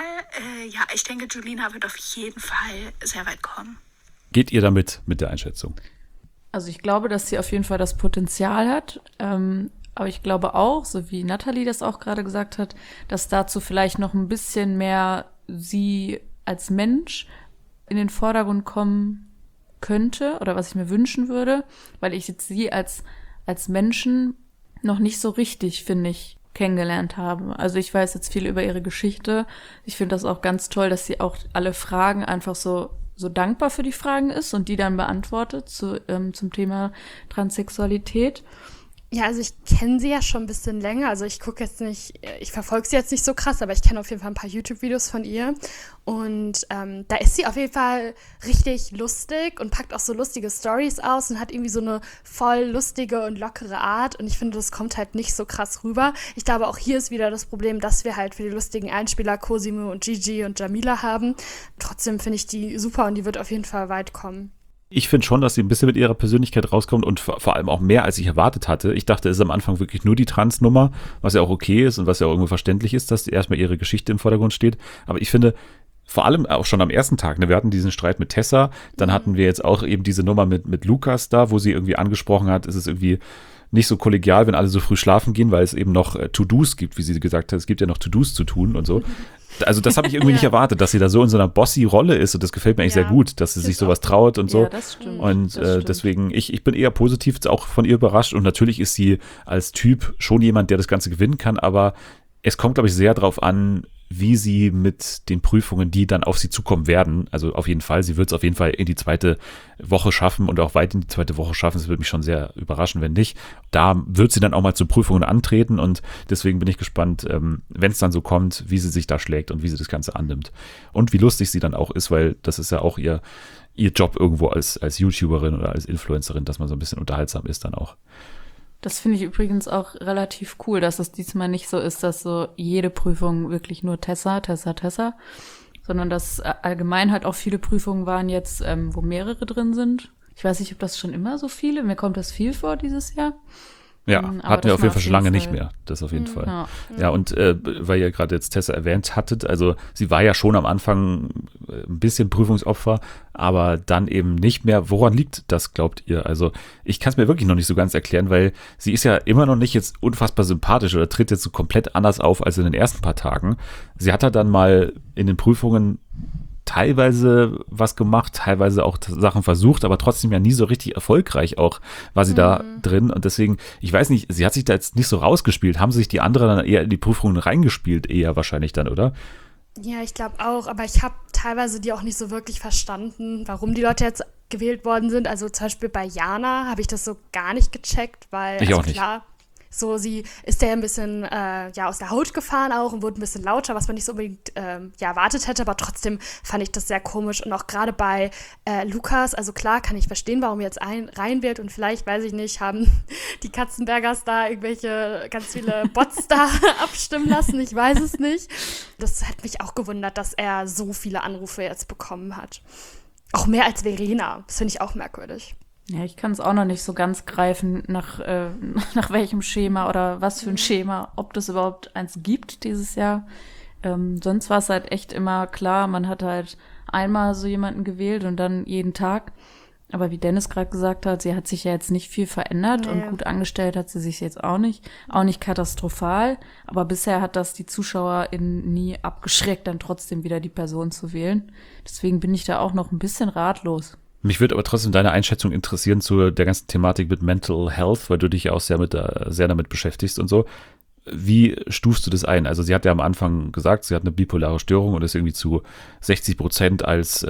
egal, ja, ich denke, Julina wird auf jeden Fall sehr weit kommen. Geht ihr damit mit der Einschätzung? Also ich glaube, dass sie auf jeden Fall das Potenzial hat. Aber ich glaube auch, so wie Natalie das auch gerade gesagt hat, dass dazu vielleicht noch ein bisschen mehr sie als Mensch in den Vordergrund kommen könnte oder was ich mir wünschen würde, weil ich jetzt sie als Menschen noch nicht so richtig, finde ich, kennengelernt habe. Also ich weiß jetzt viel über ihre Geschichte. Ich finde das auch ganz toll, dass sie auch alle Fragen einfach so dankbar für die Fragen ist und die dann beantwortet zum Thema Transsexualität. Ja, also ich kenne sie ja schon ein bisschen länger. Also ich verfolge sie jetzt nicht so krass, aber ich kenne auf jeden Fall ein paar YouTube-Videos von ihr. Und da ist sie auf jeden Fall richtig lustig und packt auch so lustige Stories aus und hat irgendwie so eine voll lustige und lockere Art. Und ich finde, das kommt halt nicht so krass rüber. Ich glaube, auch hier ist wieder das Problem, dass wir halt für die lustigen Einspieler Cosimo und Gigi und Jamila haben. Trotzdem finde ich die super und die wird auf jeden Fall weit kommen. Ich finde schon, dass sie ein bisschen mit ihrer Persönlichkeit rauskommt und vor allem auch mehr, als ich erwartet hatte. Ich dachte, es ist am Anfang wirklich nur die Trans-Nummer, was ja auch okay ist und was ja auch irgendwo verständlich ist, dass erstmal ihre Geschichte im Vordergrund steht. Aber ich finde, vor allem auch schon am ersten Tag, wir hatten diesen Streit mit Tessa, dann hatten wir jetzt auch eben diese Nummer mit Lukas da, wo sie irgendwie angesprochen hat, es ist irgendwie nicht so kollegial, wenn alle so früh schlafen gehen, weil es eben noch To-Dos gibt, wie sie gesagt hat, es gibt ja noch To-Dos zu tun und so. Also das habe ich irgendwie nicht erwartet, dass sie da so in so einer Bossy-Rolle ist und das gefällt mir eigentlich sehr gut, dass sie sich sowas traut und so. Ja, das stimmt. Und das stimmt. deswegen, ich bin eher positiv auch von ihr überrascht und natürlich ist sie als Typ schon jemand, der das Ganze gewinnen kann, aber es kommt, glaube ich, sehr drauf an, wie sie mit den Prüfungen, die dann auf sie zukommen werden, also auf jeden Fall, sie wird es auf jeden Fall in die zweite Woche schaffen und auch weit in die zweite Woche schaffen, es würde mich schon sehr überraschen, wenn nicht. Da wird sie dann auch mal zu Prüfungen antreten und deswegen bin ich gespannt, wenn es dann so kommt, wie sie sich da schlägt und wie sie das Ganze annimmt. Und wie lustig sie dann auch ist, weil das ist ja auch ihr Job irgendwo als YouTuberin oder als Influencerin, dass man so ein bisschen unterhaltsam ist dann auch. Das finde ich übrigens auch relativ cool, dass es diesmal nicht so ist, dass so jede Prüfung wirklich nur Tessa, sondern dass allgemein halt auch viele Prüfungen waren jetzt, wo mehrere drin sind. Ich weiß nicht, ob das schon immer so viele, mir kommt das viel vor dieses Jahr. Ja, hatten wir auf jeden Fall schon lange nicht mehr, das auf jeden Fall. Ja. Ja, und weil ihr gerade jetzt Tessa erwähnt hattet, also sie war ja schon am Anfang ein bisschen Prüfungsopfer, aber dann eben nicht mehr. Woran liegt das, glaubt ihr? Also ich kann es mir wirklich noch nicht so ganz erklären, weil sie ist ja immer noch nicht jetzt unfassbar sympathisch oder tritt jetzt so komplett anders auf als in den ersten paar Tagen. Sie hat ja dann mal in den Prüfungen teilweise was gemacht, teilweise auch Sachen versucht, aber trotzdem ja nie so richtig erfolgreich auch war sie da drin und deswegen, ich weiß nicht, sie hat sich da jetzt nicht so rausgespielt, haben sich die anderen dann eher in die Prüfungen reingespielt, eher wahrscheinlich dann, oder? Ja, ich glaube auch, aber ich habe teilweise die auch nicht so wirklich verstanden, warum die Leute jetzt gewählt worden sind. Also zum Beispiel bei Jana habe ich das so gar nicht gecheckt, weil ich auch nicht. Klar, so, sie ist ja ein bisschen aus der Haut gefahren auch und wurde ein bisschen lauter, was man nicht so unbedingt erwartet hätte, aber trotzdem fand ich das sehr komisch. Und auch gerade bei Lukas, also klar kann ich verstehen, warum er jetzt reinwählt und vielleicht, weiß ich nicht, haben die Katzenbergers da irgendwelche ganz viele Bots da abstimmen lassen, ich weiß es nicht. Das hat mich auch gewundert, dass er so viele Anrufe jetzt bekommen hat. Auch mehr als Verena, das finde ich auch merkwürdig. Ja, ich kann es auch noch nicht so ganz greifen, nach welchem Schema oder was für ein Schema, ob das überhaupt eins gibt dieses Jahr. Sonst war es halt echt immer klar, man hat halt einmal so jemanden gewählt und dann jeden Tag. Aber wie Dennis gerade gesagt hat, sie hat sich ja jetzt nicht viel verändert und gut angestellt hat sie sich jetzt auch nicht katastrophal. Aber bisher hat das die ZuschauerInnen nie abgeschreckt, dann trotzdem wieder die Person zu wählen. Deswegen bin ich da auch noch ein bisschen ratlos. Mich würde aber trotzdem deine Einschätzung interessieren zu der ganzen Thematik mit Mental Health, weil du dich ja auch sehr damit beschäftigst und so. Wie stufst du das ein? Also sie hat ja am Anfang gesagt, sie hat eine bipolare Störung und ist irgendwie zu 60% als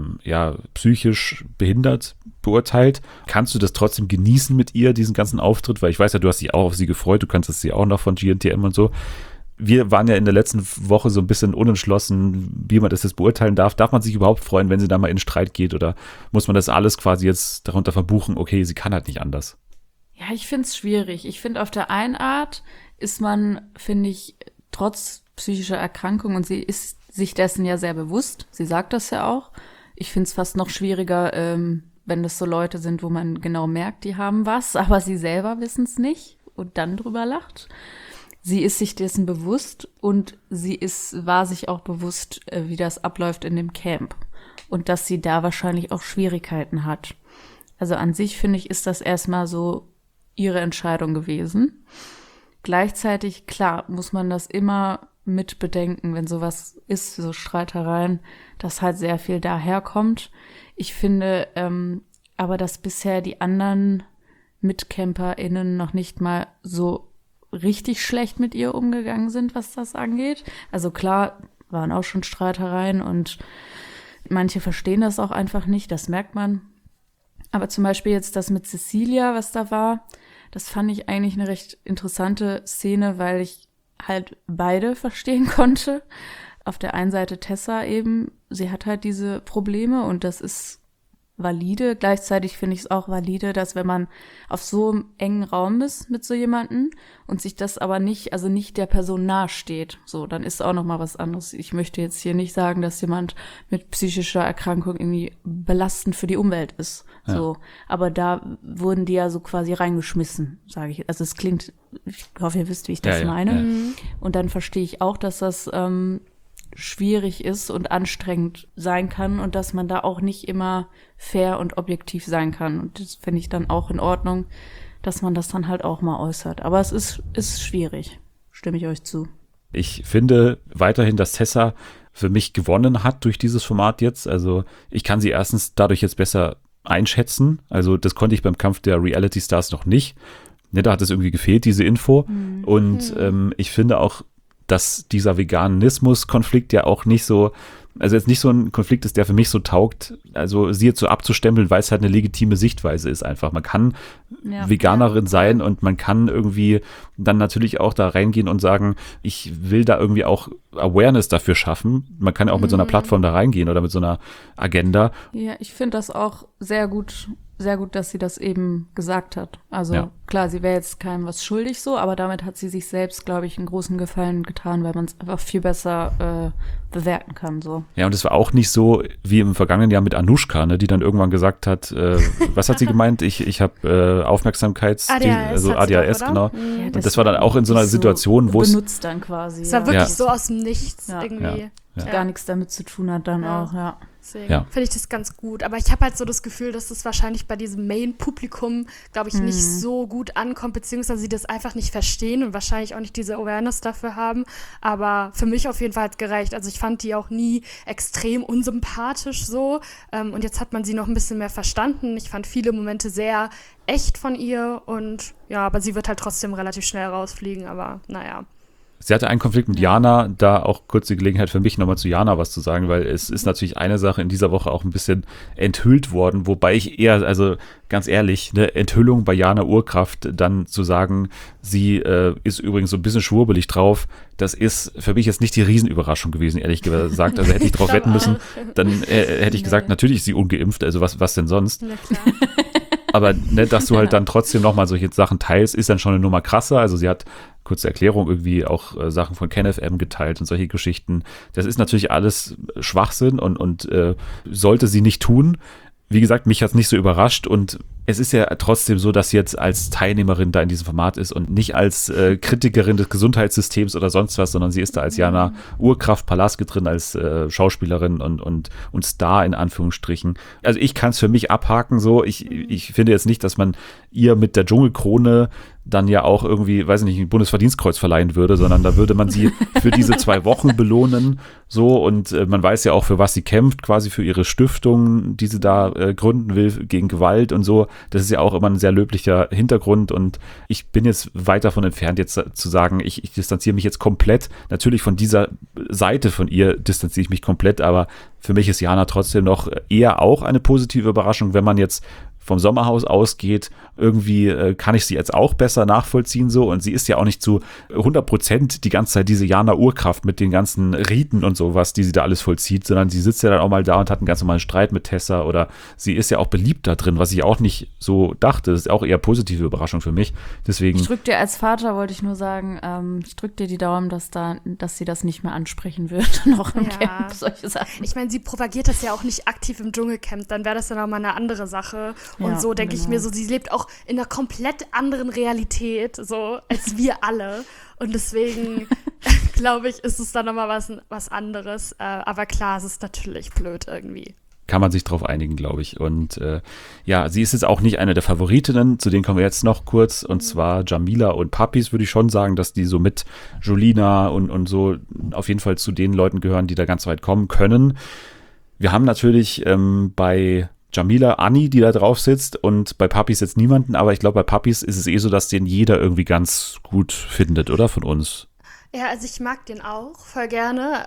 psychisch behindert beurteilt. Kannst du das trotzdem genießen mit ihr, diesen ganzen Auftritt? Weil ich weiß ja, du hast dich auch auf sie gefreut, du kanntest sie auch noch von GNTM und so. Wir waren ja in der letzten Woche so ein bisschen unentschlossen, wie man das jetzt beurteilen darf. Darf man sich überhaupt freuen, wenn sie da mal in Streit geht, oder muss man das alles quasi jetzt darunter verbuchen, okay, sie kann halt nicht anders? Ja, ich finde es schwierig. Ich finde, auf der einen Art ist man, finde ich, trotz psychischer Erkrankung, und sie ist sich dessen ja sehr bewusst, sie sagt das ja auch, ich finde es fast noch schwieriger, wenn das so Leute sind, wo man genau merkt, die haben was, aber sie selber wissen es nicht und dann drüber lacht. Sie ist sich dessen bewusst und war sich auch bewusst, wie das abläuft in dem Camp und dass sie da wahrscheinlich auch Schwierigkeiten hat. Also an sich, finde ich, ist das erstmal so ihre Entscheidung gewesen. Gleichzeitig, klar, muss man das immer mit bedenken, wenn sowas ist, so Streitereien, dass halt sehr viel daherkommt. Ich finde aber, dass bisher die anderen MitcamperInnen noch nicht mal so richtig schlecht mit ihr umgegangen sind, was das angeht. Also klar, waren auch schon Streitereien und manche verstehen das auch einfach nicht, das merkt man. Aber zum Beispiel jetzt das mit Cecilia, was da war, das fand ich eigentlich eine recht interessante Szene, weil ich halt beide verstehen konnte. Auf der einen Seite Tessa eben, sie hat halt diese Probleme und das ist valide. Gleichzeitig finde ich es auch valide, dass wenn man auf so einem engen Raum ist mit so jemandem und sich das aber nicht der Person nahe steht, so, dann ist auch nochmal was anderes. Ich möchte jetzt hier nicht sagen, dass jemand mit psychischer Erkrankung irgendwie belastend für die Umwelt ist. Ja. So, aber da wurden die ja so quasi reingeschmissen, sage ich. Also es klingt, ich hoffe, ihr wisst, wie ich das meine. Ja. Und dann verstehe ich auch, dass das schwierig ist und anstrengend sein kann und dass man da auch nicht immer fair und objektiv sein kann. Und das finde ich dann auch in Ordnung, dass man das dann halt auch mal äußert. Aber es ist schwierig, stimme ich euch zu. Ich finde weiterhin, dass Tessa für mich gewonnen hat durch dieses Format jetzt. Also ich kann sie erstens dadurch jetzt besser einschätzen. Also das konnte ich beim Kampf der Reality Stars noch nicht. Ne, da hat es irgendwie gefehlt, diese Info. Und ich finde auch, dass dieser Veganismus-Konflikt ja auch nicht so, also jetzt nicht so ein Konflikt ist, der für mich so taugt, also sie jetzt so abzustempeln, weil es halt eine legitime Sichtweise ist einfach. Man kann Veganerin sein und man kann irgendwie dann natürlich auch da reingehen und sagen, ich will da irgendwie auch Awareness dafür schaffen. Man kann ja auch mit so einer Plattform da reingehen oder mit so einer Agenda. Ja, ich finde das auch sehr gut, dass sie das eben gesagt hat. Also klar, sie wäre jetzt keinem was schuldig so, aber damit hat sie sich selbst, glaube ich, einen großen Gefallen getan, weil man es einfach viel besser bewerten kann. So. Ja, und es war auch nicht so wie im vergangenen Jahr mit Anushka, ne, die dann irgendwann gesagt hat, was hat sie gemeint? Ich habe ADHS, genau. Ja, und das war dann auch in so einer Situation, wo es benutzt dann quasi. Es war wirklich so aus dem Nichts irgendwie. Gar nichts damit zu tun hat dann auch, Deswegen finde ich das ganz gut. Aber ich habe halt so das Gefühl, dass das wahrscheinlich bei diesem Main-Publikum, glaube ich, nicht so gut ankommt, beziehungsweise sie das einfach nicht verstehen und wahrscheinlich auch nicht diese Awareness dafür haben. Aber für mich auf jeden Fall hat es gereicht. Also ich fand die auch nie extrem unsympathisch so. Und jetzt hat man sie noch ein bisschen mehr verstanden. Ich fand viele Momente sehr echt von ihr. Und ja, aber sie wird halt trotzdem relativ schnell rausfliegen. Aber naja. Sie hatte einen Konflikt mit Jana, da auch kurz die Gelegenheit für mich nochmal zu Jana was zu sagen, weil es ist natürlich eine Sache in dieser Woche auch ein bisschen enthüllt worden, wobei ich eher, also ganz ehrlich, eine Enthüllung bei Jana Urkraft dann zu sagen, sie ist übrigens so ein bisschen schwurbelig drauf, das ist für mich jetzt nicht die Riesenüberraschung gewesen, ehrlich gesagt. Also hätte ich drauf wetten müssen, dann hätte ich gesagt, natürlich ist sie ungeimpft, also was denn sonst? Na klar. Aber ne, dass du halt dann trotzdem nochmal solche Sachen teilst, ist dann schon eine Nummer krasser. Also sie hat, kurze Erklärung, irgendwie auch Sachen von KenFM geteilt und solche Geschichten. Das ist natürlich alles Schwachsinn und sollte sie nicht tun. Wie gesagt, mich hat es nicht so überrascht und Es ist ja trotzdem so, dass sie jetzt als Teilnehmerin da in diesem Format ist und nicht als Kritikerin des Gesundheitssystems oder sonst was, sondern sie ist da als Jana Urkraft Palaske drin, als Schauspielerin und Star in Anführungsstrichen. Also ich kann es für mich abhaken so. Ich finde jetzt nicht, dass man ihr mit der Dschungelkrone dann ja auch irgendwie, weiß ich nicht, ein Bundesverdienstkreuz verleihen würde, sondern da würde man sie für diese 2 Wochen belohnen, so, und man weiß ja auch, für was sie kämpft, quasi für ihre Stiftung, die sie da gründen will, gegen Gewalt und so. Das ist ja auch immer ein sehr löblicher Hintergrund und ich bin jetzt weit davon entfernt, jetzt zu sagen, ich distanziere mich jetzt komplett, natürlich von dieser Seite von ihr distanziere ich mich komplett, aber für mich ist Jana trotzdem noch eher auch eine positive Überraschung, wenn man jetzt vom Sommerhaus ausgeht, irgendwie kann ich sie jetzt auch besser nachvollziehen so, und sie ist ja auch nicht zu 100% die ganze Zeit diese Jana Urkraft mit den ganzen Riten und sowas, die sie da alles vollzieht, sondern sie sitzt ja dann auch mal da und hat einen ganz normalen Streit mit Tessa, oder sie ist ja auch beliebt da drin, was ich auch nicht so dachte. Das ist auch eher positive Überraschung für mich. Deswegen. Ich drück dir als Vater, wollte ich nur sagen, ich drück dir die Daumen, dass sie das nicht mehr ansprechen wird, noch im Camp, solche Sachen. Ich meine, sie propagiert das ja auch nicht aktiv im Dschungelcamp, dann wäre das ja nochmal eine andere Sache. Und Ja, so denke ich mir so, sie lebt auch in einer komplett anderen Realität, so, als wir alle. Und deswegen, glaube ich, ist es dann nochmal was anderes. Aber klar, es ist natürlich blöd irgendwie. Kann man sich drauf einigen, glaube ich. Und ja, sie ist jetzt auch nicht eine der Favoritinnen, zu denen kommen wir jetzt noch kurz, und zwar Jamila und Papis, würde ich schon sagen, dass die so mit Julina und so auf jeden Fall zu den Leuten gehören, die da ganz weit kommen können. Wir haben natürlich bei Jamila Anni, die da drauf sitzt, und bei Papis jetzt niemanden, aber ich glaube, bei Papis ist es so, dass den jeder irgendwie ganz gut findet, oder, von uns? Ja, also ich mag den auch voll gerne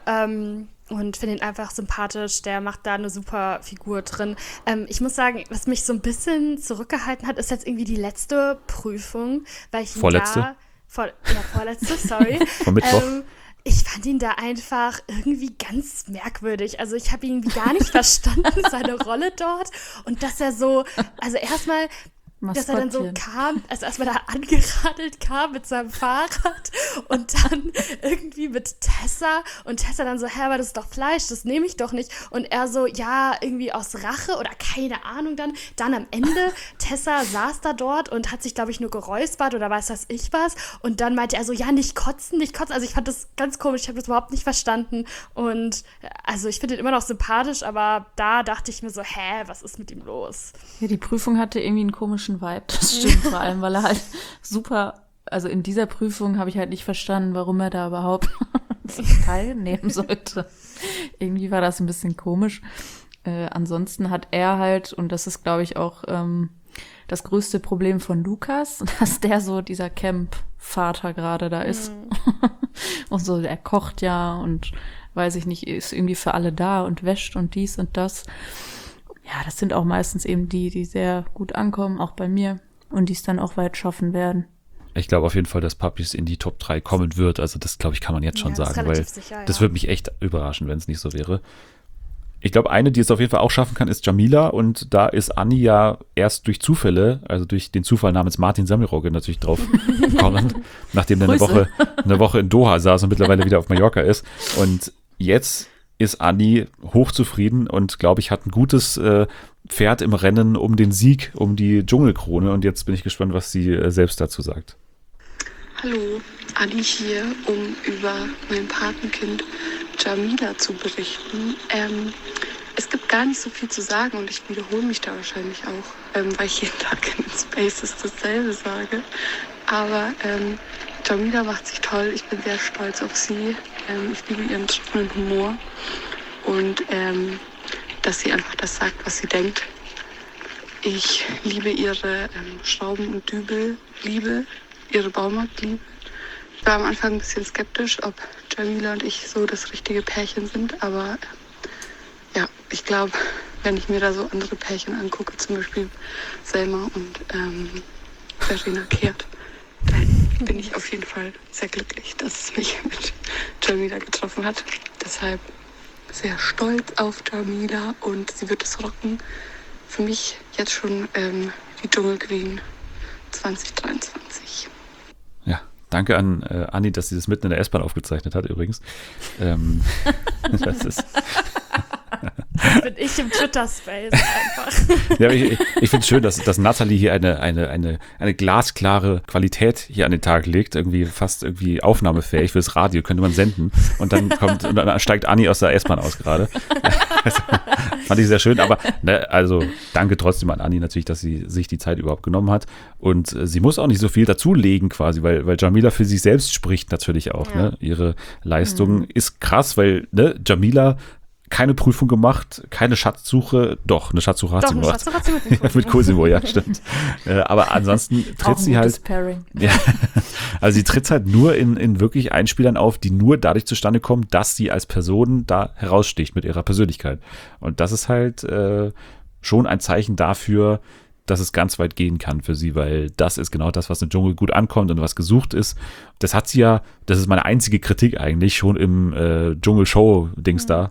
und finde ihn einfach sympathisch. Der macht da eine super Figur drin. Ich muss sagen, was mich so ein bisschen zurückgehalten hat, ist jetzt irgendwie die letzte Prüfung, weil ich ihn Vorletzte? Vorletzte, sorry. Vom Mittwoch. Ich fand ihn da einfach irgendwie ganz merkwürdig. Also ich habe ihn irgendwie gar nicht verstanden, seine Rolle dort. Und dass er so, also erstmal, dass er dann so kam, also erstmal da angeradelt kam mit seinem Fahrrad und dann irgendwie mit Tessa und Tessa dann so, aber das ist doch Fleisch, das nehme ich doch nicht. Und er so, ja, irgendwie aus Rache oder keine Ahnung dann am Ende, Tessa saß da dort und hat sich, glaube ich, nur geräuspert oder weiß das ich was, und dann meinte er so, ja, nicht kotzen. Also ich fand das ganz komisch, ich habe das überhaupt nicht verstanden, und also ich finde ihn immer noch sympathisch, aber da dachte ich mir so, was ist mit ihm los? Ja, die Prüfung hatte irgendwie einen komischen Vibe, das stimmt, vor allem, weil er halt super, also in dieser Prüfung habe ich halt nicht verstanden, warum er da überhaupt teilnehmen sollte. Irgendwie war das ein bisschen komisch. Ansonsten hat er halt, und das ist, glaube ich, auch das größte Problem von Lukas, dass der so dieser Camp-Vater gerade da ist. Und so, er kocht ja und weiß ich nicht, ist irgendwie für alle da und wäscht und dies und das. Ja, das sind auch meistens eben die sehr gut ankommen, auch bei mir, und die es dann auch weit schaffen werden. Ich glaube auf jeden Fall, dass Papis in die Top 3 kommen wird. Also das, glaube ich, kann man jetzt schon sagen, weil sicher, das würde mich echt überraschen, wenn es nicht so wäre. Ich glaube, eine, die es auf jeden Fall auch schaffen kann, ist Jamila, und da ist Anni ja erst durch Zufälle, also durch den Zufall namens Martin Semmelrogge natürlich drauf gekommen, nachdem er eine Woche in Doha saß und mittlerweile wieder auf Mallorca ist. Und jetzt ist Anni hochzufrieden und, glaube ich, hat ein gutes Pferd im Rennen um den Sieg, um die Dschungelkrone. Und jetzt bin ich gespannt, was sie selbst dazu sagt. Hallo, Anni hier, um über mein Patenkind Jamila zu berichten. Es gibt gar nicht so viel zu sagen und ich wiederhole mich da wahrscheinlich auch, weil ich jeden Tag in den Spaces dasselbe sage. Aber Jamila macht sich toll, ich bin sehr stolz auf sie. Ich liebe ihren trockenen Humor und dass sie einfach das sagt, was sie denkt. Ich liebe ihre Schrauben- und Dübel-Liebe, ihre Baumarkt-Liebe. Ich war am Anfang ein bisschen skeptisch, ob Jamila und ich so das richtige Pärchen sind, aber ja, ich glaube, wenn ich mir da so andere Pärchen angucke, zum Beispiel Selma und Verena Kehrt, dann bin ich auf jeden Fall sehr glücklich, dass es mich mit Jamila getroffen hat. Deshalb sehr stolz auf Jamila und sie wird es rocken. Für mich jetzt schon die Dschungelqueen 2023. Ja, danke an Anni, dass sie das mitten in der S-Bahn aufgezeichnet hat übrigens. Das ist Das bin ich im Twitter-Space einfach. Ja, aber ich finde es schön, dass Natalie hier eine glasklare Qualität hier an den Tag legt, irgendwie fast irgendwie aufnahmefähig fürs Radio, könnte man senden. Und dann steigt Anni aus der S-Bahn aus gerade. Also, fand ich sehr schön, aber ne, also danke trotzdem an Anni natürlich, dass sie sich die Zeit überhaupt genommen hat. Und sie muss auch nicht so viel dazulegen quasi, weil Jamila für sich selbst spricht natürlich auch. Ja. Ne? Ihre Leistung ist krass, weil ne, Jamila keine Prüfung gemacht, keine Schatzsuche, doch, eine Schatzsuche hat sie gemacht. Mit Cosimo, ja, stimmt. Aber ansonsten tritt sie halt. Ja, also sie tritt halt nur in wirklich Einspielern auf, die nur dadurch zustande kommen, dass sie als Person da heraussticht mit ihrer Persönlichkeit. Und das ist halt schon ein Zeichen dafür, dass es ganz weit gehen kann für sie, weil das ist genau das, was im Dschungel gut ankommt und was gesucht ist. Das hat sie ja, das ist meine einzige Kritik eigentlich, schon im Dschungel-Show-Dings da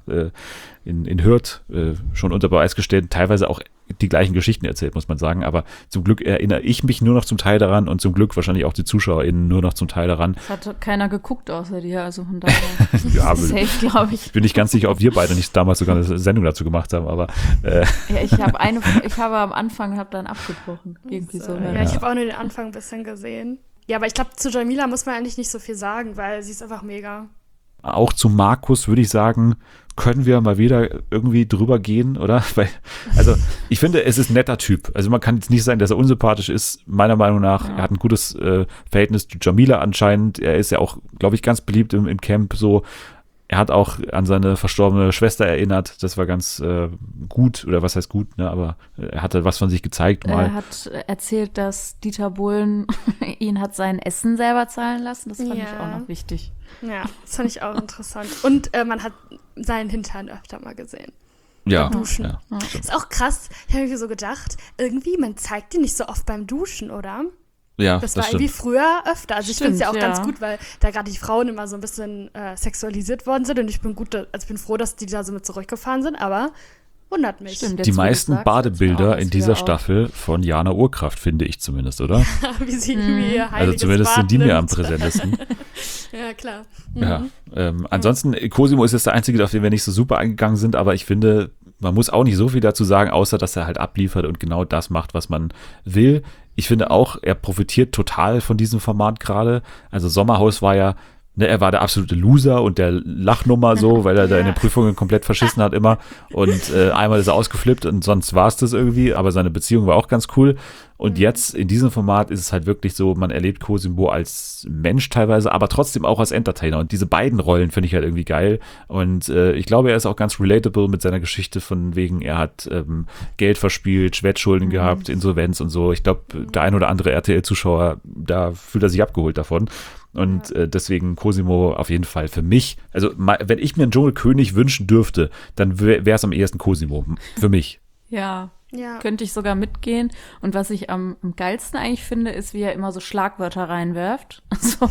in Hürth schon unter Beweis gestellt, teilweise auch die gleichen Geschichten erzählt, muss man sagen, aber zum Glück erinnere ich mich nur noch zum Teil daran und zum Glück wahrscheinlich auch die ZuschauerInnen nur noch zum Teil daran. Das hat keiner geguckt außer dir, also von daher ja, safe, glaube ich. Ich bin nicht ganz sicher, ob wir beide nicht damals sogar eine Sendung dazu gemacht haben, aber ja, ich habe am Anfang dann abgebrochen, irgendwie so. Ja, ich habe auch nur den Anfang ein bisschen gesehen. Ja, aber ich glaube, zu Jamila muss man eigentlich nicht so viel sagen, weil sie ist einfach mega. Auch zu Markus würde ich sagen, können wir mal wieder irgendwie drüber gehen, oder? Weil, also ich finde, es ist ein netter Typ. Also man kann jetzt nicht sagen, dass er unsympathisch ist, meiner Meinung nach. Ja. Er hat ein gutes Verhältnis zu Jamila anscheinend. Er ist ja auch, glaube ich, ganz beliebt im Camp so. Er hat auch an seine verstorbene Schwester erinnert. Das war ganz gut, oder was heißt gut, ne? Aber er hatte was von sich gezeigt mal. Er hat erzählt, dass Dieter Bohlen ihn hat sein Essen selber zahlen lassen. Das fand ich auch noch wichtig. Ja, das fand ich auch interessant. Und man hat seinen Hintern öfter mal gesehen. Ja. Duschen. Ja. Ist auch krass. Ich habe mir so gedacht, irgendwie, man zeigt die nicht so oft beim Duschen, oder? Ja, das war irgendwie früher öfter. Also ich finde es ja auch ganz ja. gut, weil da gerade die Frauen immer so ein bisschen sexualisiert worden sind und ich bin froh, dass die da so mit zurückgefahren sind, aber wundert mich. Stimmt, die meisten Badebilder in dieser Staffel von Jana Urkraft, finde ich zumindest, oder? Wie sie irgendwie ihr heiliges Also zumindest Bad sind die nimmt. mir am präsentesten. Ja, klar. Ja, ansonsten, Cosimo ist jetzt der Einzige, auf den wir nicht so super eingegangen sind, aber ich finde, man muss auch nicht so viel dazu sagen, außer dass er halt abliefert und genau das macht, was man will. Ich finde auch, er profitiert total von diesem Format gerade. Also Sommerhaus war ja, ne, er war der absolute Loser und der Lachnummer so, weil er da in den Prüfungen komplett verschissen hat immer. Und einmal ist er ausgeflippt und sonst war es das irgendwie. Aber seine Beziehung war auch ganz cool. Und jetzt in diesem Format ist es halt wirklich so, man erlebt Cosimo als Mensch teilweise, aber trotzdem auch als Entertainer. Und diese beiden Rollen finde ich halt irgendwie geil. Und ich glaube, er ist auch ganz relatable mit seiner Geschichte von wegen, er hat Geld verspielt, Schwertschulden gehabt, Insolvenz und so. Ich glaube, der ein oder andere RTL-Zuschauer, da fühlt er sich abgeholt davon. Und deswegen Cosimo auf jeden Fall für mich. Also wenn ich mir einen Dschungelkönig wünschen dürfte, dann wäre es am ehesten Cosimo. Für mich. Ja. Könnte ich sogar mitgehen. Und was ich am geilsten eigentlich finde, ist, wie er immer so Schlagwörter reinwerft. Also,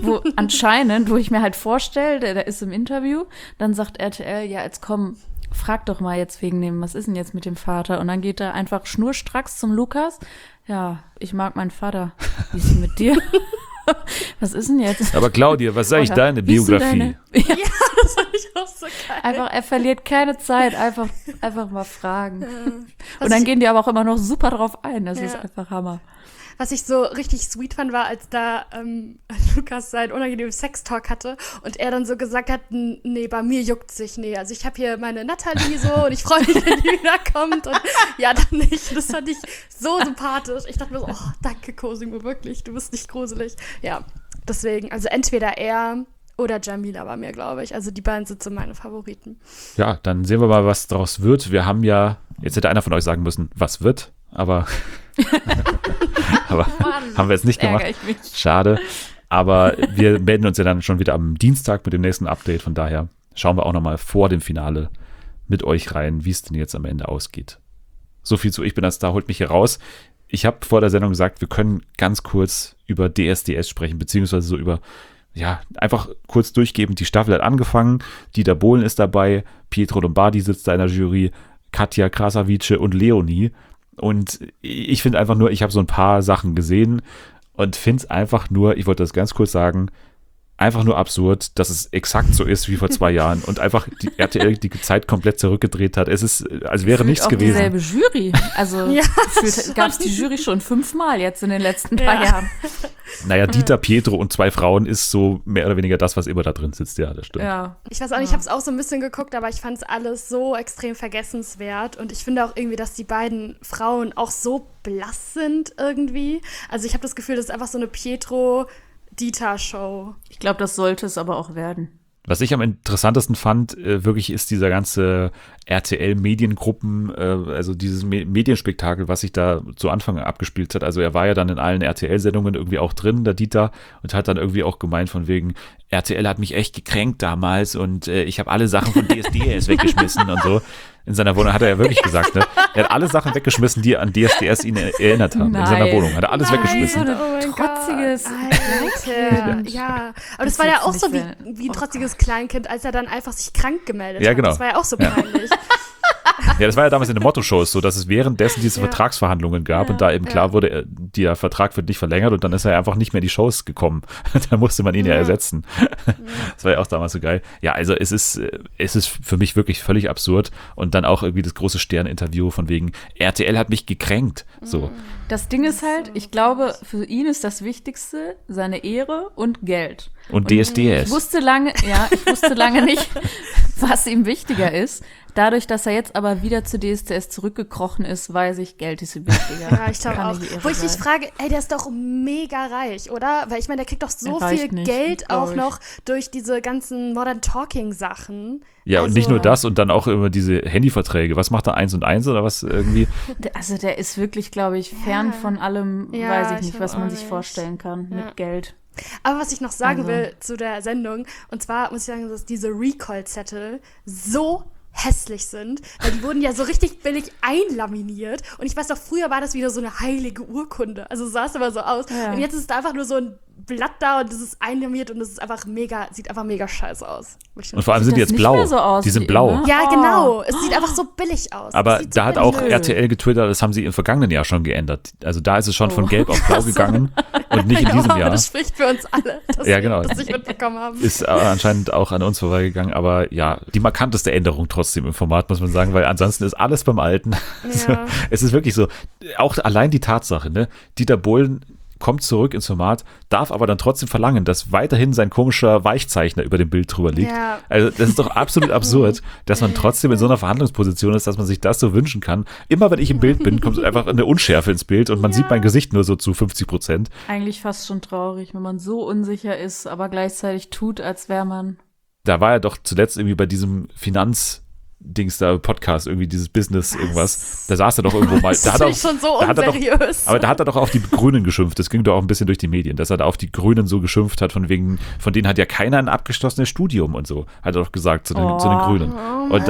wo ich mir halt vorstelle, der ist im Interview, dann sagt RTL, ja, jetzt komm, frag doch mal jetzt wegen dem, was ist denn jetzt mit dem Vater? Und dann geht er einfach schnurstracks zum Lukas. Ja, ich mag meinen Vater. Wie ist denn mit dir? Was ist denn jetzt? Aber Claudia, was sage ich da in der Biografie? Ja, das fand ich auch so geil. Einfach, er verliert keine Zeit, einfach mal fragen. Und dann gehen die aber auch immer noch super drauf ein. Das ist einfach Hammer. Was ich so richtig sweet fand, war, als da Lukas seinen unangenehmen Sextalk hatte und er dann so gesagt hat, nee, bei mir juckt sich, nee. Also ich habe hier meine Natalie so und ich freue mich, wenn die wiederkommt und ja, dann nicht. Das fand ich so sympathisch. Ich dachte mir so, oh, danke Cosimo, wirklich, du bist nicht gruselig. Ja, deswegen, also entweder er oder Jamila bei mir, glaube ich. Also die beiden sind so meine Favoriten. Ja, dann sehen wir mal, was daraus wird. Wir haben ja, jetzt hätte einer von euch sagen müssen, was wird, aber Mann, haben wir jetzt nicht gemacht. Schade. Aber wir melden uns ja dann schon wieder am Dienstag mit dem nächsten Update. Von daher schauen wir auch nochmal vor dem Finale mit euch rein, wie es denn jetzt am Ende ausgeht. So viel zu Ich bin das Star, holt mich hier raus. Ich habe vor der Sendung gesagt, wir können ganz kurz über DSDS sprechen, beziehungsweise so über, ja, einfach kurz durchgeben. Die Staffel hat angefangen, Dieter Bohlen ist dabei, Pietro Lombardi sitzt da in der Jury, Katja Krasavice und Leonie. Und ich finde einfach nur, ich habe so ein paar Sachen gesehen und finde es einfach nur, ich wollte das ganz kurz sagen, einfach nur absurd, dass es exakt so ist wie vor 2 Jahren und einfach die RTL die Zeit komplett zurückgedreht hat. Es ist, als wäre nichts auch gewesen. Dieselbe Jury. Also Ja, gab es die Jury schon 5-mal jetzt in den letzten paar Jahren. Naja, Dieter, Pietro und 2 Frauen ist so mehr oder weniger das, was immer da drin sitzt. Ja, das stimmt. Ja. Ich weiß auch nicht, ich habe es auch so ein bisschen geguckt, aber ich fand es alles so extrem vergessenswert. Und ich finde auch irgendwie, dass die beiden Frauen auch so blass sind irgendwie. Also ich habe das Gefühl, das ist einfach so eine Pietro-Dieter-Show. Ich glaube, das sollte es aber auch werden. Was ich am interessantesten fand, wirklich ist dieser ganze RTL-Mediengruppen, also dieses Medienspektakel, was sich da zu Anfang abgespielt hat. Also er war ja dann in allen RTL-Sendungen irgendwie auch drin, der Dieter, und hat dann irgendwie auch gemeint von wegen, RTL hat mich echt gekränkt damals und ich habe alle Sachen von DSDS weggeschmissen und so. In seiner Wohnung hat er ja wirklich gesagt, ne? Er hat alle Sachen weggeschmissen, die an DSDS ihn erinnert haben. In seiner Wohnung hat er alles weggeschmissen. So ein trotziges Alter, ja. Aber das war ja auch so wie ein trotziges Kleinkind, als er dann einfach sich krank gemeldet Ja, hat. genau. Das war ja auch so peinlich. Ja, das war ja damals in den Motto-Shows so, dass es währenddessen diese Vertragsverhandlungen gab und da eben klar wurde, der Vertrag wird nicht verlängert und dann ist er einfach nicht mehr in die Shows gekommen. Da musste man ihn ja ersetzen. Das war ja auch damals so geil. Ja, also es ist für mich wirklich völlig absurd und dann auch irgendwie das große Stern-Interview von wegen, RTL hat mich gekränkt. So. Das Ding ist halt, ich glaube, für ihn ist das Wichtigste seine Ehre und Geld. Und DSDS. Ich wusste lange nicht, was ihm wichtiger ist. Dadurch, dass er jetzt aber wieder zu DSDS zurückgekrochen ist, weiß ich, Geld ist ihm wichtiger. Ja, ich glaube Kann auch. nicht die Ehre Wo ich mich sein. frage, ey, der ist doch mega reich, oder? Weil ich meine, der kriegt doch so Er reicht viel nicht, Geld glaub auch ich. noch durch diese ganzen Modern Talking Sachen. Ja, und Also- nicht nur das und dann auch immer diese Handyverträge. Was macht er 1 und 1 oder was irgendwie? Also der ist wirklich, glaube ich, fern von allem, Ja, weiß ich ich nicht, was auch man sich nicht. vorstellen kann mit Geld. Aber was ich noch sagen Also. will zu der Sendung, und zwar muss ich sagen, dass diese Recall-Zettel so hässlich sind, weil die wurden ja so richtig billig einlaminiert und ich weiß doch, früher war das wieder so eine heilige Urkunde, also sah es immer so aus Ja. und jetzt ist es einfach nur so ein Blatt da und es ist einlamiert und es ist einfach sieht einfach mega scheiße aus. Und vor allem sind die das jetzt nicht blau. mehr so aus Die sind wie blau. immer? Ja, Oh. genau, es sieht einfach so billig aus. Aber Es sieht so da hat billig auch aus. RTL getwittert, das haben sie im vergangenen Jahr schon geändert. Also da ist es schon von gelb auf blau gegangen und nicht in Ja, diesem aber Jahr. Das spricht für uns alle, dass Ja, wir genau. das nicht mitbekommen haben. Ist anscheinend auch an uns vorbeigegangen, aber ja, die markanteste Änderung trotzdem im Format, muss man sagen, weil ansonsten ist alles beim Alten. Also, Ja. es ist wirklich so, auch allein die Tatsache, ne? Dieter Bohlen kommt zurück ins Format, darf aber dann trotzdem verlangen, dass weiterhin sein komischer Weichzeichner über dem Bild drüber liegt. Ja. Also das ist doch absolut absurd, dass man trotzdem in so einer Verhandlungsposition ist, dass man sich das so wünschen kann. Immer wenn ich im Bild bin, kommt einfach eine Unschärfe ins Bild und man sieht mein Gesicht nur so zu 50%. Eigentlich fast schon traurig, wenn man so unsicher ist, aber gleichzeitig tut, als wäre man. Da war er doch zuletzt irgendwie bei diesem Finanzdings da, Podcast, irgendwie dieses Business, irgendwas. Da saß er doch irgendwo mal. Das finde ich schon so da hat er doch, unseriös. aber da hat er doch auf die Grünen geschimpft. Das ging doch auch ein bisschen durch die Medien, dass er da auf die Grünen so geschimpft hat, von wegen, von denen hat ja keiner ein abgeschlossenes Studium und so, hat er doch gesagt zu den Grünen. Und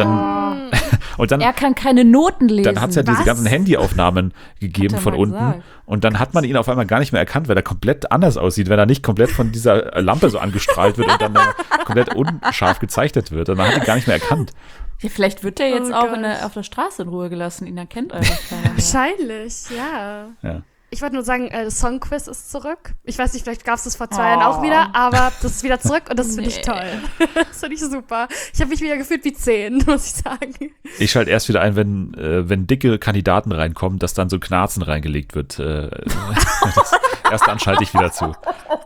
dann Er kann keine Noten lesen. dann hat es ja diese Was? ganzen Handyaufnahmen gegeben Hat er von mal unten. gesagt. Und dann hat man ihn auf einmal gar nicht mehr erkannt, weil er komplett anders aussieht, wenn er nicht komplett von dieser Lampe so angestrahlt wird und dann komplett unscharf gezeichnet wird. Und man hat ihn gar nicht mehr erkannt. Ja, vielleicht wird er jetzt Oh auch Gott. auf der Straße in Ruhe gelassen. Ihn erkennt einfach keiner mehr. Wahrscheinlich, ja. Ja. Ich wollte nur sagen, das Songquiz ist zurück. Ich weiß nicht, vielleicht gab es das vor 2 Jahren auch wieder, aber das ist wieder zurück und das finde ich Nee. toll. Das finde ich super. Ich habe mich wieder gefühlt wie 10, muss ich sagen. Ich schalte erst wieder ein, wenn dicke Kandidaten reinkommen, dass dann so Knarzen reingelegt wird. Erst dann schalte ich wieder zu.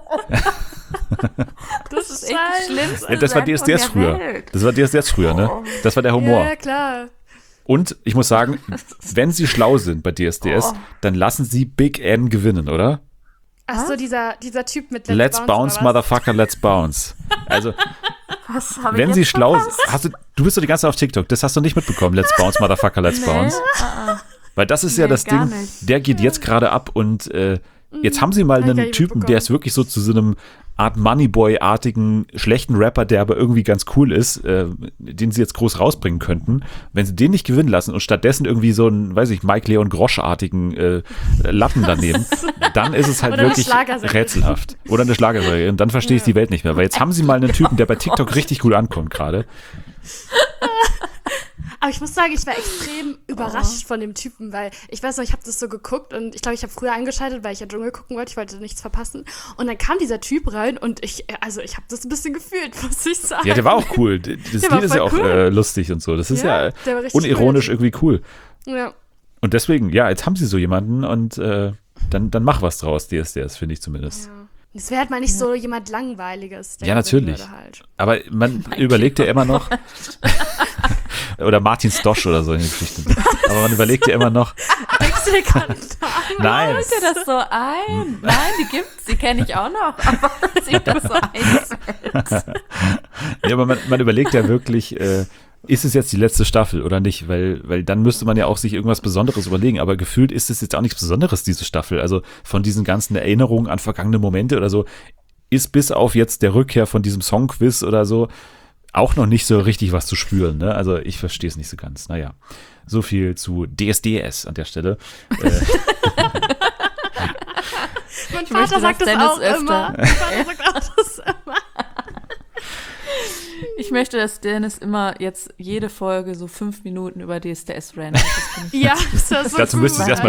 Das ist echt die schlimmste Ja, das war Sendung DSDS der früher. Welt. Das war DSDS früher, ne? Das war der Humor. Ja, klar. Und ich muss sagen, wenn sie schlau sind bei DSDS, dann lassen sie Big N gewinnen, oder? Ach so, dieser Typ mit Let's bounce, oder was? Motherfucker, let's bounce. Also, Was hab ich wenn jetzt sie schlau verpasst? sind, du bist doch die ganze Zeit auf TikTok, das hast du nicht mitbekommen. Let's bounce, Motherfucker, let's bounce. Weil das ist ja Nee, das gar Ding, nicht. der geht jetzt gerade ab und jetzt haben sie mal Hab ich gar einen nicht Typen, der mitbekommen. ist wirklich so zu so einem Art Moneyboy-artigen, schlechten Rapper, der aber irgendwie ganz cool ist, den sie jetzt groß rausbringen könnten. Wenn sie den nicht gewinnen lassen und stattdessen irgendwie so einen, weiß ich, Mike Leon Grosch-artigen Lappen daneben, dann ist es halt Oder eine wirklich Schlagersängerin. rätselhaft. Oder eine Schlagersängerin. Dann verstehe ich die Welt nicht mehr. Weil jetzt haben sie mal einen Typen, der bei TikTok richtig gut ankommt gerade. Aber ich muss sagen, ich war extrem überrascht von dem Typen, weil ich weiß noch, ich habe das so geguckt und ich glaube, ich habe früher eingeschaltet, weil ich ja Dschungel gucken wollte. Ich wollte nichts verpassen. Und dann kam dieser Typ rein und ich habe das ein bisschen gefühlt, muss ich sagen. Ja, der war auch cool. Das Lied ist ja auch lustig und so. Das ist ja der war richtig unironisch cool. irgendwie cool. Ja. Und deswegen, ja, jetzt haben sie so jemanden und dann mach was draus, DSDS, finde ich zumindest. Ja. Das wäre halt mal nicht so jemand Langweiliges. Der Ja, natürlich. gewinnen würde halt. Aber man überlegt ja immer noch, oder Martin Stosch oder so in den Geschichten. Aber man überlegt ja immer noch, Denkst du dir gerade nein, Fällt dir das so ein? Nein, die gibt's, die kenne ich auch noch. Aber sie du so einfällt. ja, aber man überlegt ja wirklich, ist es jetzt die letzte Staffel oder nicht? Weil dann müsste man ja auch sich irgendwas Besonderes überlegen. Aber gefühlt ist es jetzt auch nichts Besonderes, diese Staffel. Also von diesen ganzen Erinnerungen an vergangene Momente oder so, ist bis auf jetzt der Rückkehr von diesem Songquiz oder so auch noch nicht so richtig was zu spüren. Ne? Also ich verstehe es nicht so ganz. Naja, so viel zu DSDS an der Stelle. Mein Ich Vater möchte, sagt dass das Dennis auch öfter- immer. Mein Vater sagt auch das immer. Ich möchte, dass Dennis immer jetzt jede Folge so 5 Minuten über DSDS rantet. Das finde ich Ja, das ist so Dazu müsste ich cool.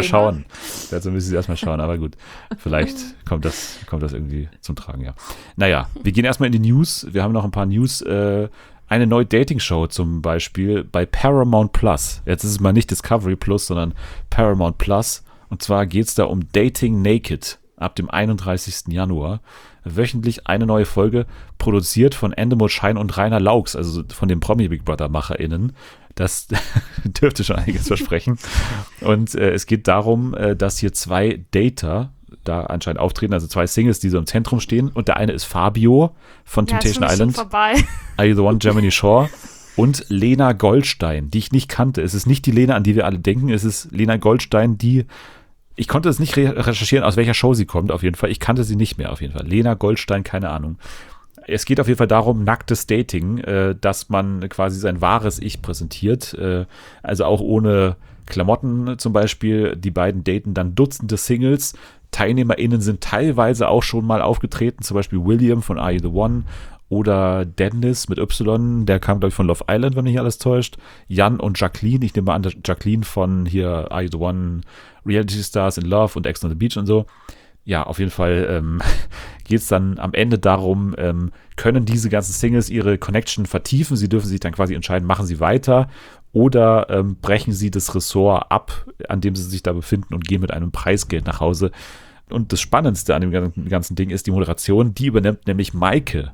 erstmal schauen. Aber gut, vielleicht kommt das irgendwie zum Tragen, ja. Naja, wir gehen erstmal in die News. Wir haben noch ein paar News. Eine neue Dating-Show zum Beispiel bei Paramount Plus. Jetzt ist es mal nicht Discovery Plus, sondern Paramount Plus. Und zwar geht es da um Dating Naked ab dem 31. Januar. Wöchentlich eine neue Folge, produziert von Endemol Schein und Rainer Laux, also von den Promi-Big Brother-MacherInnen. Das dürfte schon einiges versprechen. Und es geht darum, dass hier 2 Dater da anscheinend auftreten, also 2 Singles, die so im Zentrum stehen. Und der eine ist Fabio von Ja, ist Temptation für mich schon Island, vorbei. Are You the One, Germany Shore. Und Lena Goldstein, die ich nicht kannte. Es ist nicht die Lena, an die wir alle denken. Es ist Lena Goldstein, die, ich konnte es nicht recherchieren, aus welcher Show sie kommt, auf jeden Fall. Ich kannte sie nicht mehr, auf jeden Fall. Lena Goldstein, keine Ahnung. Es geht auf jeden Fall darum, nacktes Dating, dass man quasi sein wahres Ich präsentiert. Also auch ohne Klamotten zum Beispiel. Die beiden daten dann Dutzende Singles. TeilnehmerInnen sind teilweise auch schon mal aufgetreten, zum Beispiel William von Are You the One oder Dennis mit Y, der kam, glaube ich, von Love Island, wenn mich nicht alles täuscht. Jan und Jacqueline, ich nehme mal an, Jacqueline von hier Are You the One, Reality Stars in Love und Ex on the Beach und so. Ja, auf jeden Fall geht es dann am Ende darum, können diese ganzen Singles ihre Connection vertiefen? Sie dürfen sich dann quasi entscheiden, machen sie weiter oder brechen sie das Ressort ab, an dem sie sich da befinden und gehen mit einem Preisgeld nach Hause. Und das Spannendste an dem ganzen Ding ist die Moderation, die übernimmt nämlich Maike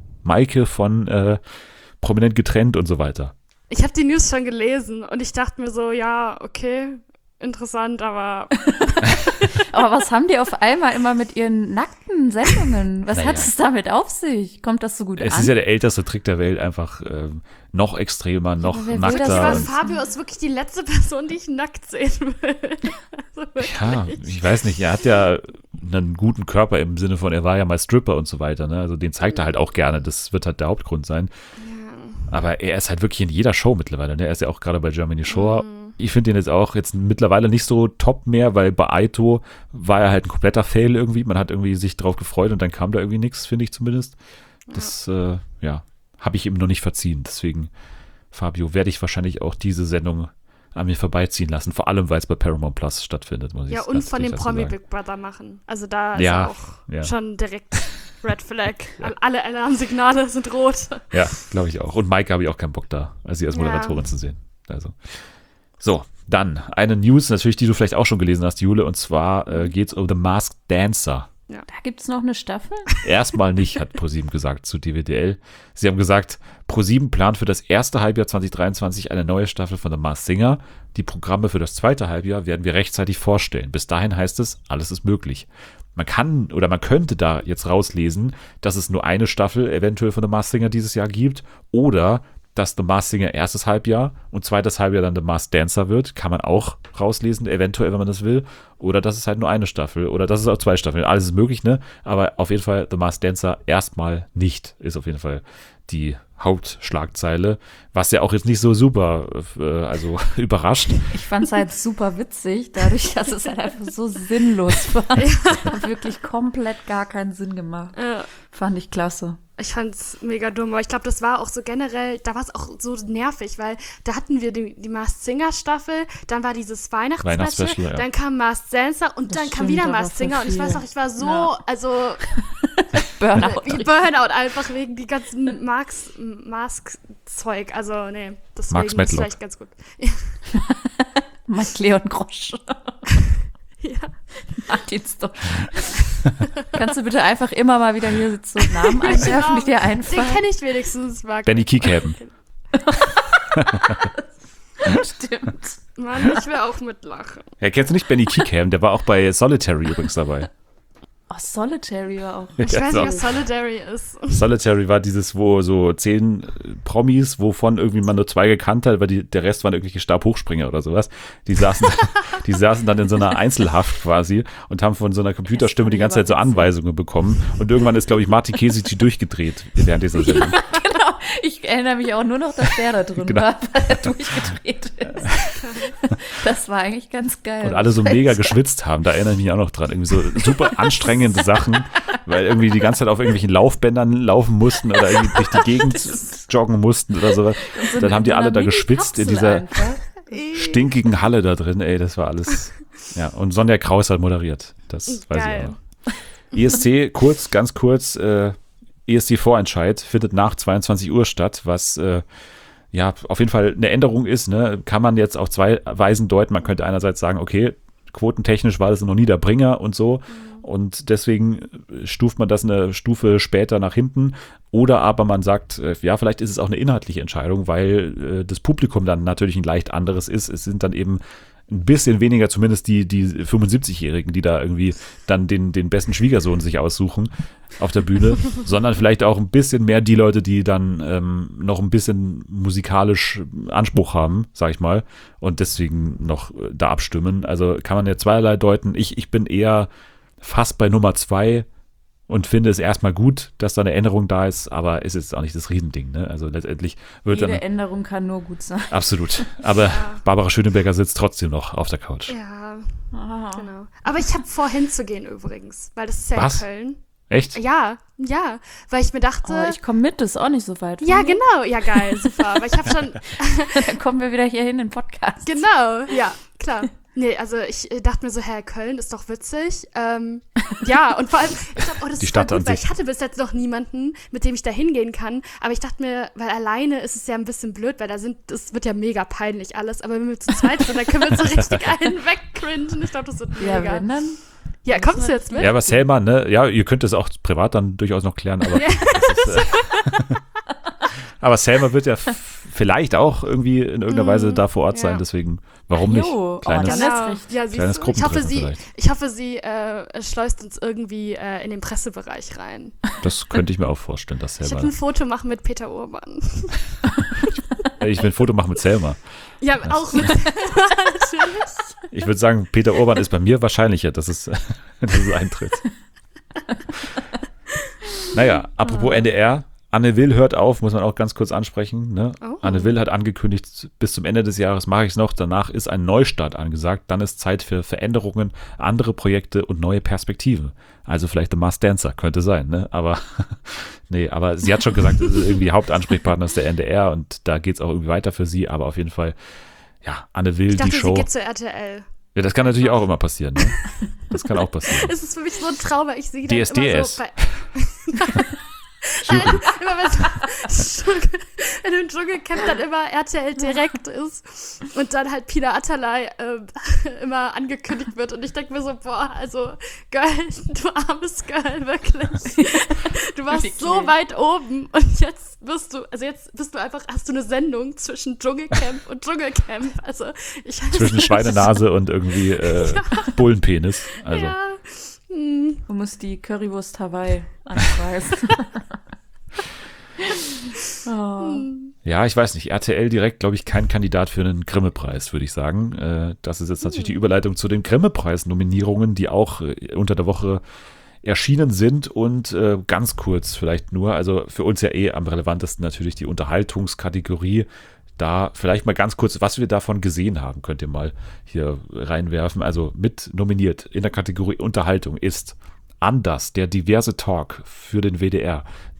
von Prominent getrennt und so weiter. Ich habe die News schon gelesen und ich dachte mir so, ja, okay, interessant, aber Aber was haben die auf einmal immer mit ihren nackten Sendungen? Was Naja. hat es damit auf sich? Kommt das so gut Es an? ist ja der älteste Trick der Welt, einfach noch extremer, noch wer will nackter. das aber und- Fabio ist wirklich die letzte Person, die ich nackt sehen will. Also wirklich. Ja, ich weiß nicht, er hat ja einen guten Körper im Sinne von, er war ja mal Stripper und so weiter, ne? Also den zeigt er halt auch gerne, das wird halt der Hauptgrund sein. Aber er ist halt wirklich in jeder Show mittlerweile, ne? Er ist ja auch gerade bei Germany Shore. Ich finde ihn jetzt mittlerweile nicht so top mehr, weil bei Aito war er halt ein kompletter Fail irgendwie. Man hat irgendwie sich drauf gefreut und dann kam da irgendwie nichts, finde ich zumindest. Das, habe ich ihm noch nicht verziehen. Deswegen, Fabio, werde ich wahrscheinlich auch diese Sendung an mir vorbeiziehen lassen. Vor allem, weil es bei Paramount Plus stattfindet, muss ich Ja, sagen. und von dem Promi Big Brother machen. Also da ist Ja, auch ja. schon direkt Red Flag. Alle Alarmsignale sind rot. Ja, glaube ich auch. Und Maike habe ich auch keinen Bock da, sie als Ja. Moderatorin zu sehen. Also. So, dann eine News, natürlich, die du vielleicht auch schon gelesen hast, Jule, und zwar geht es um The Masked Dancer. Da gibt es noch eine Staffel? Erstmal nicht, hat ProSieben gesagt zu DWDL. Sie haben gesagt, ProSieben plant für das erste Halbjahr 2023 eine neue Staffel von The Masked Singer. Die Programme für das zweite Halbjahr werden wir rechtzeitig vorstellen. Bis dahin heißt es, alles ist möglich. Man könnte da jetzt rauslesen, dass es nur eine Staffel eventuell von The Masked Singer dieses Jahr gibt oder dass The Masked Singer erstes Halbjahr und zweites Halbjahr dann The Masked Dancer wird, kann man auch rauslesen, eventuell, wenn man das will. Oder dass es halt nur eine Staffel oder dass es auch 2 Staffeln. Alles ist möglich, ne? Aber auf jeden Fall The Masked Dancer erstmal nicht, ist auf jeden Fall die Hauptschlagzeile, was ja auch jetzt nicht so super, überrascht. Ich fand es halt super witzig, dadurch, dass es halt einfach so sinnlos war. Hat wirklich komplett gar keinen Sinn gemacht. Fand ich klasse. Ich fand's mega dumm, aber ich glaube, das war auch so generell, da war es auch so nervig, weil da hatten wir die Masked Singer Staffel, dann war dieses Weihnachtsspecial, ja. dann kam Masked Dancer und Das dann kam stimmt, wieder da war Masked voll Singer und ich weiß viel. noch, ich war so, Ja. also Burnout. wie Burnout einfach wegen die ganzen Mask-Zeug, also nee, deswegen Max ist Matlock. vielleicht ganz gut. Mike Leon Grosch. Ja. Martin Stosch. Kannst du bitte einfach immer mal wieder hier so Namen einwerfen, die dir Den einfallen? kenne ich wenigstens, Marc. Benny Kiekhaben. Stimmt. Mann, ich will auch mitlachen. Ja, kennst du nicht Benny Kiekhaben? Der war auch bei Solitary übrigens dabei. Oh, Solitary war auch. Ich Ja, weiß so. nicht, was Solidary ist. Solitary war dieses, wo so 10 Promis, wovon irgendwie man nur 2 gekannt hat, weil der Rest waren irgendwelche Stabhochspringer oder sowas. Die saßen dann in so einer Einzelhaft quasi und haben von so einer Computerstimme die ganze Zeit so Anweisungen bekommen. Und irgendwann ist, glaube ich, Martin Kesici durchgedreht während dieser Sendung. Genau. Ich erinnere mich auch nur noch, dass der da drin Genau. war, weil er durchgedreht ist. Das war eigentlich ganz geil. Und alle so mega geschwitzt haben, da erinnere ich mich auch noch dran. Irgendwie so super anstrengende Sachen, weil irgendwie die ganze Zeit auf irgendwelchen Laufbändern laufen mussten oder irgendwie durch die Gegend joggen mussten oder sowas. So Dann haben die in alle einer da geschwitzt in Mini-Kapsel dieser einfach. stinkigen Halle da drin. Ey, das war alles. Ja, und Sonja Kraus hat moderiert. Das weiß ich auch noch. ESC, ganz kurz, ESC-Vorentscheid findet nach 22 Uhr statt, was ja auf jeden Fall eine Änderung ist. Ne? Kann man jetzt auf 2 Weisen deuten. Man könnte einerseits sagen, okay, quotentechnisch war das noch nie der Bringer und so. Und deswegen stuft man das eine Stufe später nach hinten. Oder aber man sagt, ja, vielleicht ist es auch eine inhaltliche Entscheidung, weil das Publikum dann natürlich ein leicht anderes ist. Es sind dann eben ein bisschen weniger, zumindest die 75-Jährigen, die da irgendwie dann den besten Schwiegersohn sich aussuchen auf der Bühne, sondern vielleicht auch ein bisschen mehr die Leute, die dann noch ein bisschen musikalisch Anspruch haben, sag ich mal, und deswegen noch da abstimmen. Also kann man ja zweierlei deuten. Ich bin eher fast bei Nummer 2 und finde es erstmal gut, dass da eine Änderung da ist, aber ist jetzt auch nicht das Riesending. Ne? Also letztendlich wird Jede dann Änderung kann nur gut sein. absolut. Aber Barbara Schöneberger sitzt trotzdem noch auf der Couch. Ja, Ah. genau. Aber ich habe vor, hinzugehen übrigens, weil das ist ja Was? in Köln. Echt? Ja, weil ich mir dachte, Oh, ich komme mit, das ist auch nicht so weit. ja, genau, ja, geil, super. Aber ich habe schon, Dann kommen wir wieder hier hin in den Podcast. genau, ja, klar. Nee, also ich dachte mir so, Köln ist doch witzig. Ja, und vor allem, ich dachte, das Die ist Stadt voll an gut, weil sich. ich hatte bis jetzt noch niemanden, mit dem ich da hingehen kann. Aber ich dachte mir, weil alleine ist es ja ein bisschen blöd, weil das wird ja mega peinlich alles. Aber wenn wir zu zweit sind, dann können wir uns so richtig einen wegcringen. Ich glaube, das wird Ja, mega. wenn dann. Ja, kommst du jetzt mit? Ja, aber Selma, ne? Ja, ihr könnt es auch privat dann durchaus noch klären, aber aber Selma wird ja vielleicht auch irgendwie in irgendeiner Weise da vor Ort sein, ja. deswegen warum nicht? Jo, Kleines, dann- Genau. richtig. Ja, siehst kleines du? Ich hoffe, Gruppentreffen ich hoffe, sie schleust uns irgendwie in den Pressebereich rein. das könnte ich mir auch vorstellen, dass Ich Selma. würde ein Foto machen mit Peter Urban. Ich will ein Foto machen mit Selma. Ja, auch mit natürlich. Ich würde sagen, Peter Urban ist bei mir wahrscheinlicher, dass es eintritt. Naja, apropos NDR, Anne Will hört auf, muss man auch ganz kurz ansprechen. Ne? Oh. Anne Will hat angekündigt, bis zum Ende des Jahres mache ich es noch, danach ist ein Neustart angesagt, dann ist Zeit für Veränderungen, andere Projekte und neue Perspektiven. Also vielleicht The Masked Dancer, könnte sein, ne? Aber nee, aber sie hat schon gesagt, irgendwie Hauptansprechpartner ist der NDR und da geht es auch irgendwie weiter für sie, aber auf jeden Fall, ja, Anne Will, Ich dachte, die sie Show. geht zu RTL. Ja, das kann natürlich auch immer passieren, ne? Das kann auch passieren. Es ist für mich so ein Traum, weil ich sehe dann DSDS. immer so bei, immer wenn im Dschungelcamp dann immer RTL direkt ist und dann halt Pina Atalay immer angekündigt wird und ich denke mir so, boah, also Girl, du armes Girl, wirklich. Du warst so weit oben und jetzt bist du einfach, hast du eine Sendung zwischen Dschungelcamp und Dschungelcamp. Also ich Zwischen Schweinenase und irgendwie Bullenpenis. Also. Ja. Du musst die Currywurst Hawaii anpreisen. Oh. Ja, ich weiß nicht. RTL direkt, glaube ich, kein Kandidat für einen Grimme-Preis, würde ich sagen. Das ist jetzt natürlich die Überleitung zu den Grimme-Preis-Nominierungen, die auch unter der Woche erschienen sind und ganz kurz vielleicht nur, also für uns ja am relevantesten natürlich die Unterhaltungskategorie. Da vielleicht mal ganz kurz, was wir davon gesehen haben, könnt ihr mal hier reinwerfen. Also mit nominiert in der Kategorie Unterhaltung ist Anders, der diverse Talk für den WDR.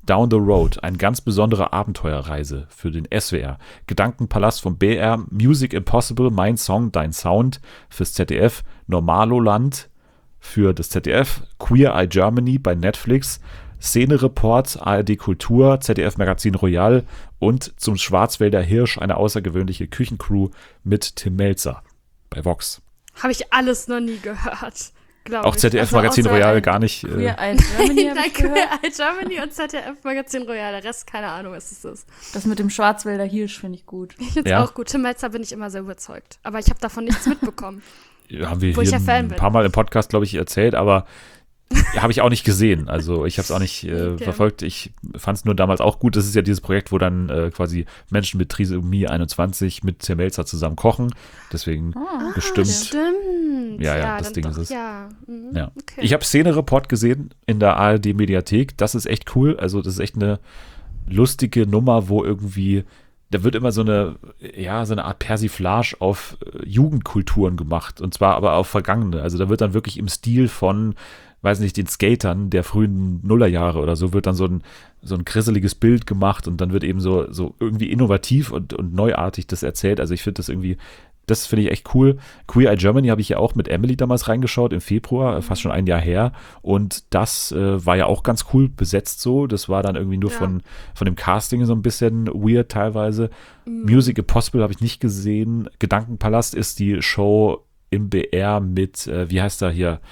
Down the Road, eine ganz besondere Abenteuerreise für den SWR. Gedankenpalast vom BR, Music Impossible, Mein Song, Dein Sound fürs ZDF, Normaloland für das ZDF, Queer Eye Germany bei Netflix, Szene-Report, ARD Kultur, ZDF Magazin Royal und zum Schwarzwälder Hirsch eine außergewöhnliche Küchencrew mit Tim Melzer bei Vox. Habe ich alles noch nie gehört, glaube Auch ich. ZDF Also Magazin außer Royal gar nicht. Queer Eye Germany habe Nein, ich gehört. Queer Eye Germany und ZDF Magazin Royal. Der Rest, keine Ahnung, was es ist. Das mit dem Schwarzwälder Hirsch finde ich gut. Ich finde es Ja. auch gut. Tim Melzer bin ich immer sehr überzeugt. Aber ich habe davon nichts mitbekommen. Haben wir Wo ich hier ja Fan ein bin. paar Mal im Podcast, glaube ich, erzählt, aber habe ich auch nicht gesehen. Also ich habe es auch nicht Okay. verfolgt. Ich fand es nur damals auch gut. Das ist ja dieses Projekt, wo dann quasi Menschen mit Trisomie 21 mit Tim Melzer zusammen kochen. Deswegen bestimmt. Stimmt. Ja, das dann Ding doch, ist es. Ja. Mhm. Ja. Okay. Ich habe Szene-Report gesehen in der ARD-Mediathek. Das ist echt cool. Also das ist echt eine lustige Nummer, wo irgendwie, da wird immer so eine Art Persiflage auf Jugendkulturen gemacht. Und zwar aber auf vergangene. Also da wird dann wirklich im Stil von, weiß nicht, den Skatern der frühen Nullerjahre oder so, wird dann so ein grisseliges Bild gemacht und dann wird eben so irgendwie innovativ und neuartig das erzählt. Also ich finde das irgendwie, das finde ich echt cool. Queer Eye Germany habe ich ja auch mit Emily damals reingeschaut im Februar, fast schon ein Jahr her. Und das war ja auch ganz cool besetzt so. Das war dann irgendwie nur von dem Casting so ein bisschen weird teilweise. Music Impossible habe ich nicht gesehen. Gedankenpalast ist die Show im BR mit, wie heißt er hier,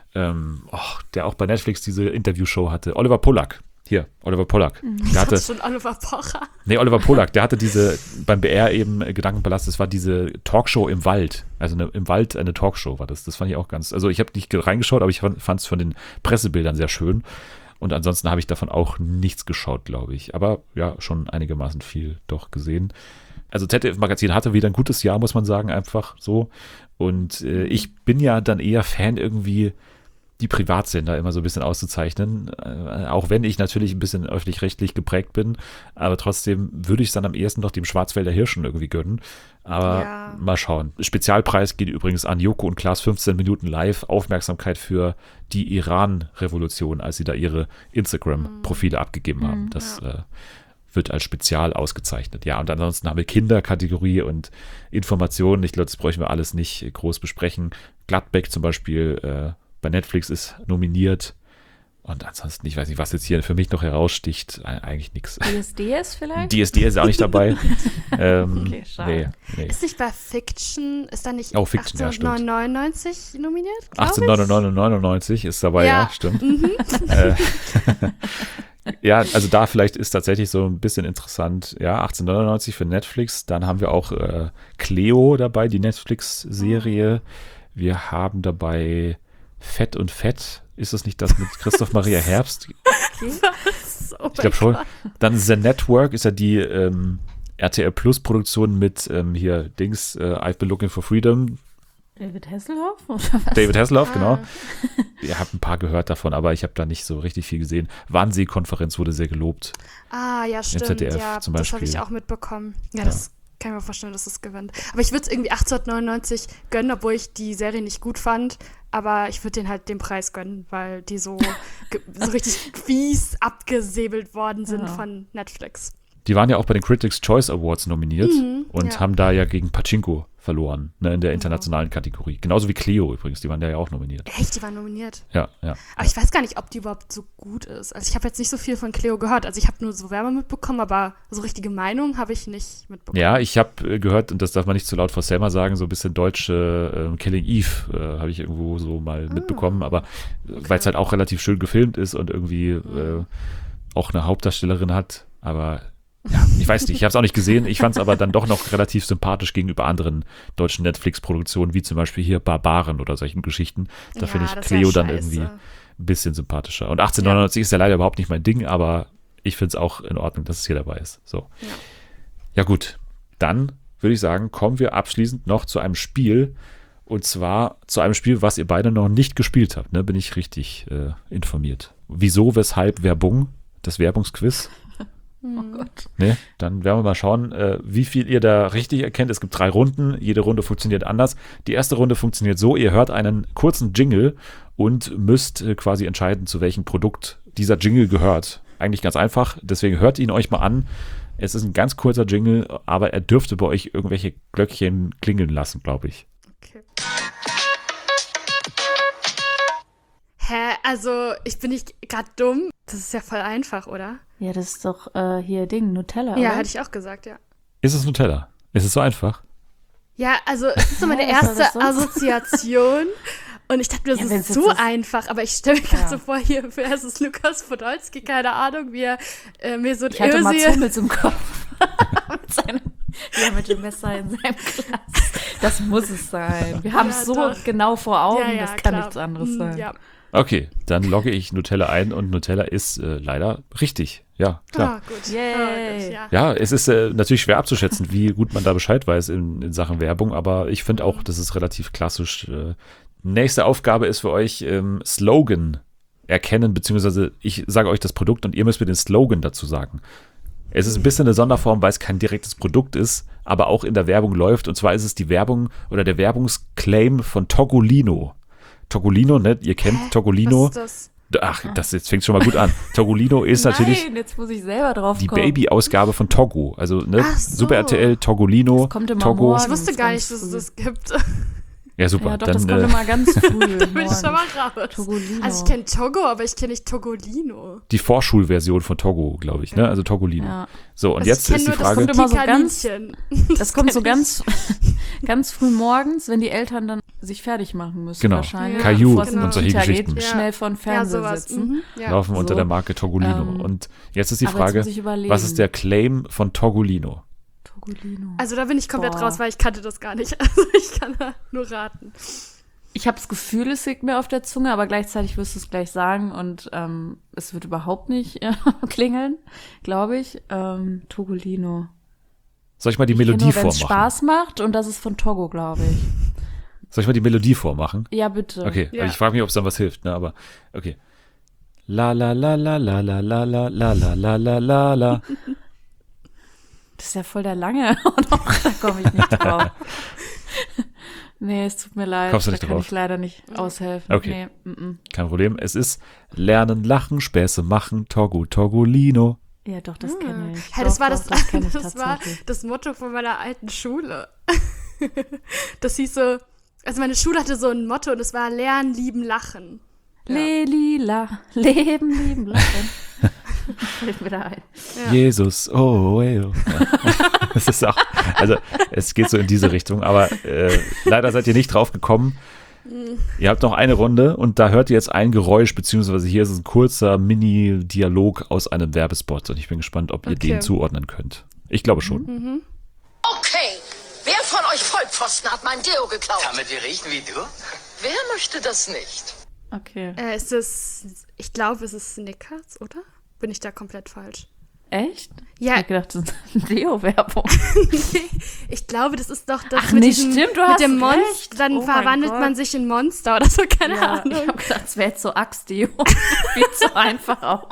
der auch bei Netflix diese Interviewshow hatte. Oliver Pollack. Hier, Oliver Pollack. Der hatte, schon Oliver Pocher. Nee, Oliver Pollack, der hatte diese, beim BR eben Gedankenpalast, das war diese Talkshow im Wald. Also im Wald eine Talkshow war das. Das fand ich auch ganz, also ich habe nicht reingeschaut, aber ich fand es von den Pressebildern sehr schön. Und ansonsten habe ich davon auch nichts geschaut, glaube ich. Aber ja, schon einigermaßen viel doch gesehen. Also ZDF Magazin hatte wieder ein gutes Jahr, muss man sagen, einfach so. Und ich bin ja dann eher Fan irgendwie, die Privatsender immer so ein bisschen auszuzeichnen, auch wenn ich natürlich ein bisschen öffentlich-rechtlich geprägt bin, aber trotzdem würde ich es dann am ehesten noch dem Schwarzwälder Hirschen irgendwie gönnen, aber mal schauen. Spezialpreis geht übrigens an Joko und Klaas 15 Minuten live, Aufmerksamkeit für die Iran-Revolution, als sie da ihre Instagram-Profile abgegeben haben. Das wird als Spezial ausgezeichnet. Ja, und ansonsten haben wir Kinderkategorie und Informationen. Ich glaube, das bräuchten wir alles nicht groß besprechen. Gladbeck zum Beispiel bei Netflix ist nominiert. Und ansonsten, ich weiß nicht, was jetzt hier für mich noch heraussticht. Eigentlich nichts. DSDS vielleicht? DSDS ist auch nicht dabei. Okay, schade. Nee. Ist nicht bei Fiction, ist da nicht Oh, Fiction, ja, stimmt. 1899 nominiert? glaub ich? 1899 ist dabei, ja, stimmt. Ja, also da vielleicht ist tatsächlich so ein bisschen interessant, ja, 1899 für Netflix. Dann haben wir auch Cleo dabei, die Netflix-Serie. Wir haben dabei Fett und Fett. Ist das nicht das mit Christoph Maria Herbst? Was? Oh Ich glaube schon. Dann The Network ist ja die RTL Plus Produktion mit hier Dings, I've been looking for freedom. David Hasselhoff? Oder was? David Hasselhoff, genau. Ihr habt ein paar gehört davon, aber ich habe da nicht so richtig viel gesehen. Wannsee-Konferenz wurde sehr gelobt. Ah, ja, stimmt. ZDF Ja, zum das habe ich Beispiel. auch mitbekommen. Ja, das kann ich mir vorstellen, dass es gewinnt. Aber ich würde es irgendwie 1899 gönnen, obwohl ich die Serie nicht gut fand. Aber ich würde den halt den Preis gönnen, weil die so richtig fies abgesäbelt worden sind von Netflix. Die waren ja auch bei den Critics' Choice Awards nominiert und ja. haben da ja gegen Pachinko verloren, ne, in der internationalen Kategorie. Genauso wie Cleo übrigens, die waren da ja auch nominiert. Echt, die waren nominiert. Ja. Aber ich weiß gar nicht, ob die überhaupt so gut ist. Also ich habe jetzt nicht so viel von Cleo gehört. Also ich habe nur so Werbung mitbekommen, aber so richtige Meinung habe ich nicht mitbekommen. Ja, ich habe gehört, und das darf man nicht zu laut vor Selma sagen, so ein bisschen deutsche Killing Eve habe ich irgendwo so mal mitbekommen, aber weil es halt auch relativ schön gefilmt ist und irgendwie auch eine Hauptdarstellerin hat, aber ja, ich weiß nicht, ich habe es auch nicht gesehen, ich fand es aber dann doch noch relativ sympathisch gegenüber anderen deutschen Netflix-Produktionen, wie zum Beispiel hier Barbaren oder solchen Geschichten. Da finde ich das ist ja Cleo dann scheiße. irgendwie ein bisschen sympathischer. Und 1899 ist ja leider überhaupt nicht mein Ding, aber ich finde es auch in Ordnung, dass es hier dabei ist. So. Ja gut, dann würde ich sagen, kommen wir abschließend noch zu einem Spiel, und zwar zu einem Spiel, was ihr beide noch nicht gespielt habt, ne? Bin ich richtig informiert. Wieso, weshalb, Werbung, das Werbungsquiz. Oh Gott. Ne? Dann werden wir mal schauen, wie viel ihr da richtig erkennt. Es gibt 3 Runden, jede Runde funktioniert anders. Die erste Runde funktioniert so, ihr hört einen kurzen Jingle und müsst quasi entscheiden, zu welchem Produkt dieser Jingle gehört. eigentlich ganz einfach. Deswegen hört ihn euch mal an. Es ist ein ganz kurzer Jingle, aber er dürfte bei euch irgendwelche Glöckchen klingeln lassen, glaube ich. Okay. Hä? Also, ich bin nicht gerade dumm. Das ist ja voll einfach, oder? Ja, das ist doch hier Ding, Nutella, Ja, oder? hatte ich auch gesagt, ja. Ist es Nutella? Ist es so einfach? Ja, also, es ist so meine Hä, was soll das erste sonst? Assoziation. Und ich dachte mir, das Ja, wenn's ist jetzt so ist- einfach. Aber ich stelle mir gerade Ja. so vor, hier, wer ist es? Lukas Podolski, keine Ahnung, wie er mir so Ich hatte mal Özil. Hummels im Kopf. mit dem Messer in seinem Glas. Das muss es sein. Wir haben es Ja, so doch. genau vor Augen, Ja, ja, das kann klar. nichts anderes sein. Ja. Okay, dann logge ich Nutella ein und Nutella ist leider richtig. Ja, klar. Ah, gut. Yay. Ah, gut, ja. Ja, es ist natürlich schwer abzuschätzen, wie gut man da Bescheid weiß in Sachen Werbung, aber ich finde auch, das ist relativ klassisch. Nächste Aufgabe ist für euch Slogan erkennen, beziehungsweise ich sage euch das Produkt und ihr müsst mir den Slogan dazu sagen. Es ist ein bisschen eine Sonderform, weil es kein direktes Produkt ist, aber auch in der Werbung läuft. Und zwar ist es die Werbung oder der Werbungsclaim von Toggolino. Toggolino, ne? Ihr kennt Toggolino. Was ist das? Ach, jetzt fängt schon mal gut an. Toggolino ist natürlich Nein, jetzt muss ich selber drauf die kommen. Baby-Ausgabe von Togo. Also ne, Ach so. Super RTL, Toggolino, Das kommt immer Togo. morgens. Ich wusste gar nicht, ganz dass es früh. das gibt. Ja, super. Ja, doch, dann das kommt immer ganz früh. Da bin ich schon mal morgens. raus. Toggolino. Also ich kenne Togo, aber ich kenne nicht Togolino. die Vorschulversion von Togo, glaube ich, ne? Also Toggolino. Ja. So, und Also jetzt ich kenn ist die nur das Frage, kommt immer so ganz- Kaninchen. Das kommt so kenn ganz, ganz früh morgens, wenn die Eltern dann sich fertig machen müssen. Genau. Wahrscheinlich. Caillou Bevor es in die und solche Kita Geschichten. Geht, Ja. schnell vor dem Ja, Fernseher sowas. sitzen. Mhm. Ja. laufen unter so. der Marke Toggolino. Und jetzt ist die Aber jetzt Frage, muss ich überlegen. was ist der Claim von Toggolino? Toggolino. Also da bin ich komplett Boah. raus, weil ich kannte das gar nicht. Also ich kann da nur raten. Ich habe das Gefühl, es liegt mir auf der Zunge, aber gleichzeitig wirst du es gleich sagen und es wird überhaupt nicht klingeln, glaube ich. Toggolino. Soll ich mal die Ich kenn Melodie nur, wenn's vormachen? Spaß macht und das ist von Togo, glaube ich. Soll ich mal die Melodie vormachen? Ja, bitte. Okay, Ja. ich frage mich, ob es dann was hilft, ne? Aber okay. La la la la la la la la la la la la la la. Das ist ja voll der lange. Und auch da komme ich nicht drauf. Nee, es tut mir leid. Kommst du da nicht kann drauf? ich leider nicht aushelfen. Okay. Nee, Kein Problem. Es ist Lernen, Lachen, Späße machen, Toggolino. Ja, doch, das kenne ich. Hey, das Doch, war doch, das kenn ich das war tatsächlich. das Motto von meiner alten Schule. Das hieß so, also meine Schule hatte so ein Motto und es war Lernen, Lieben, Lachen. Lelila, Leben, lieben, lachen. Fällt mir da ein. Ja. Jesus, oh, ja. Das ist auch, also es geht so in diese Richtung, aber leider seid ihr nicht drauf gekommen. Ihr habt noch eine Runde und da hört ihr jetzt ein Geräusch, beziehungsweise hier ist es ein kurzer Mini-Dialog aus einem Werbespot und ich bin gespannt, ob ihr Okay. den zuordnen könnt. Ich glaube schon. Okay, wer von euch Vollpfosten hat mein Deo geklaut? Damit wir riechen wie du? Wer möchte das nicht? Okay. Ist es, ich glaube, es ist Snickers, oder? Bin ich da komplett falsch? Echt? Ja. Ich hab gedacht, das ist eine Deo-Werbung. Ich glaube, das ist doch das Ach, mit nee, diesem, stimmt, du mit hast dem Monster. recht. Dann Oh mein verwandelt Gott. man sich in Monster oder so, keine Ja, ich Ahnung. hab gedacht, das wäre jetzt so Axt-Deo. Viel zu einfach auch.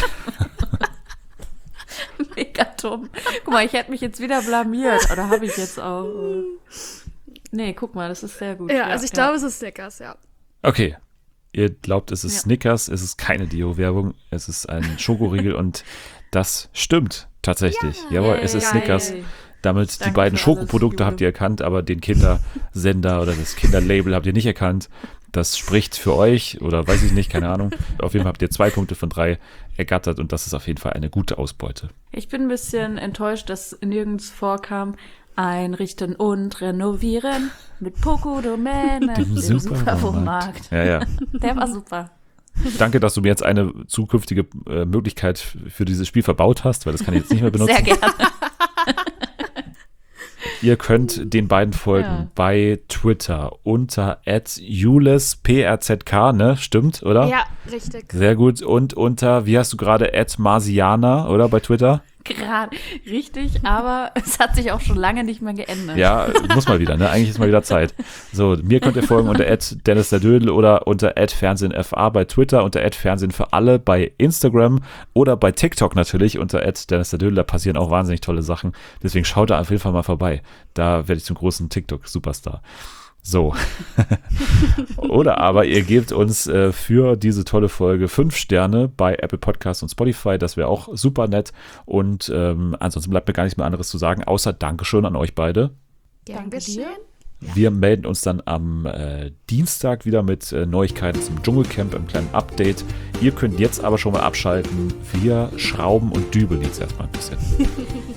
Mega dumm. Guck mal, ich hätte mich jetzt wieder blamiert. Oder habe ich jetzt auch? Nee, guck mal, das ist sehr gut. Ja, also ich glaube, es ist Snickers, ja. Okay. Ihr glaubt, es ist Ja. Snickers, es ist keine Deo-Werbung, es ist ein Schokoriegel und das stimmt tatsächlich. Jawohl, es ist Geil. Snickers. Damit die Danke beiden für alles, Schokoprodukte Jule. habt ihr erkannt, aber den Kindersender oder das Kinderlabel habt ihr nicht erkannt. Das spricht für euch oder weiß ich nicht, keine Ahnung. Auf jeden Fall habt ihr 2 Punkte von 3 ergattert und das ist auf jeden Fall eine gute Ausbeute. Ich bin ein bisschen enttäuscht, dass nirgends vorkam, einrichten und renovieren mit Poco-Domäne im Supermarkt. Ja, ja. Der war super. Danke, dass du mir jetzt eine zukünftige Möglichkeit für dieses Spiel verbaut hast, weil das kann ich jetzt nicht mehr benutzen. Sehr gerne. Ihr könnt den beiden folgen Ja. bei Twitter unter @julesPRZK, ne? Stimmt, oder? Ja, richtig. Sehr gut. Und unter, wie hast du gerade, @Marsiana, oder bei Twitter? Gerade richtig, aber es hat sich auch schon lange nicht mehr geändert. Ja, muss mal wieder, ne? Eigentlich ist mal wieder Zeit. So, mir könnt ihr folgen unter @DennisDerDödel oder unter @FernsehenFA bei Twitter, unter @Fernsehen für alle bei Instagram oder bei TikTok natürlich unter @DennisDerDödel. Da passieren auch wahnsinnig tolle Sachen. Deswegen schaut da auf jeden Fall mal vorbei. Da werde ich zum großen TikTok-Superstar. So. Oder aber ihr gebt uns für diese tolle Folge 5 Sterne bei Apple Podcasts und Spotify. Das wäre auch super nett. Und ansonsten bleibt mir gar nichts mehr anderes zu sagen, außer Dankeschön an euch beide. Gern geschehen. Wir melden uns dann am Dienstag wieder mit Neuigkeiten zum Dschungelcamp im kleinen Update. Ihr könnt jetzt aber schon mal abschalten. Wir schrauben und dübeln jetzt erstmal ein bisschen.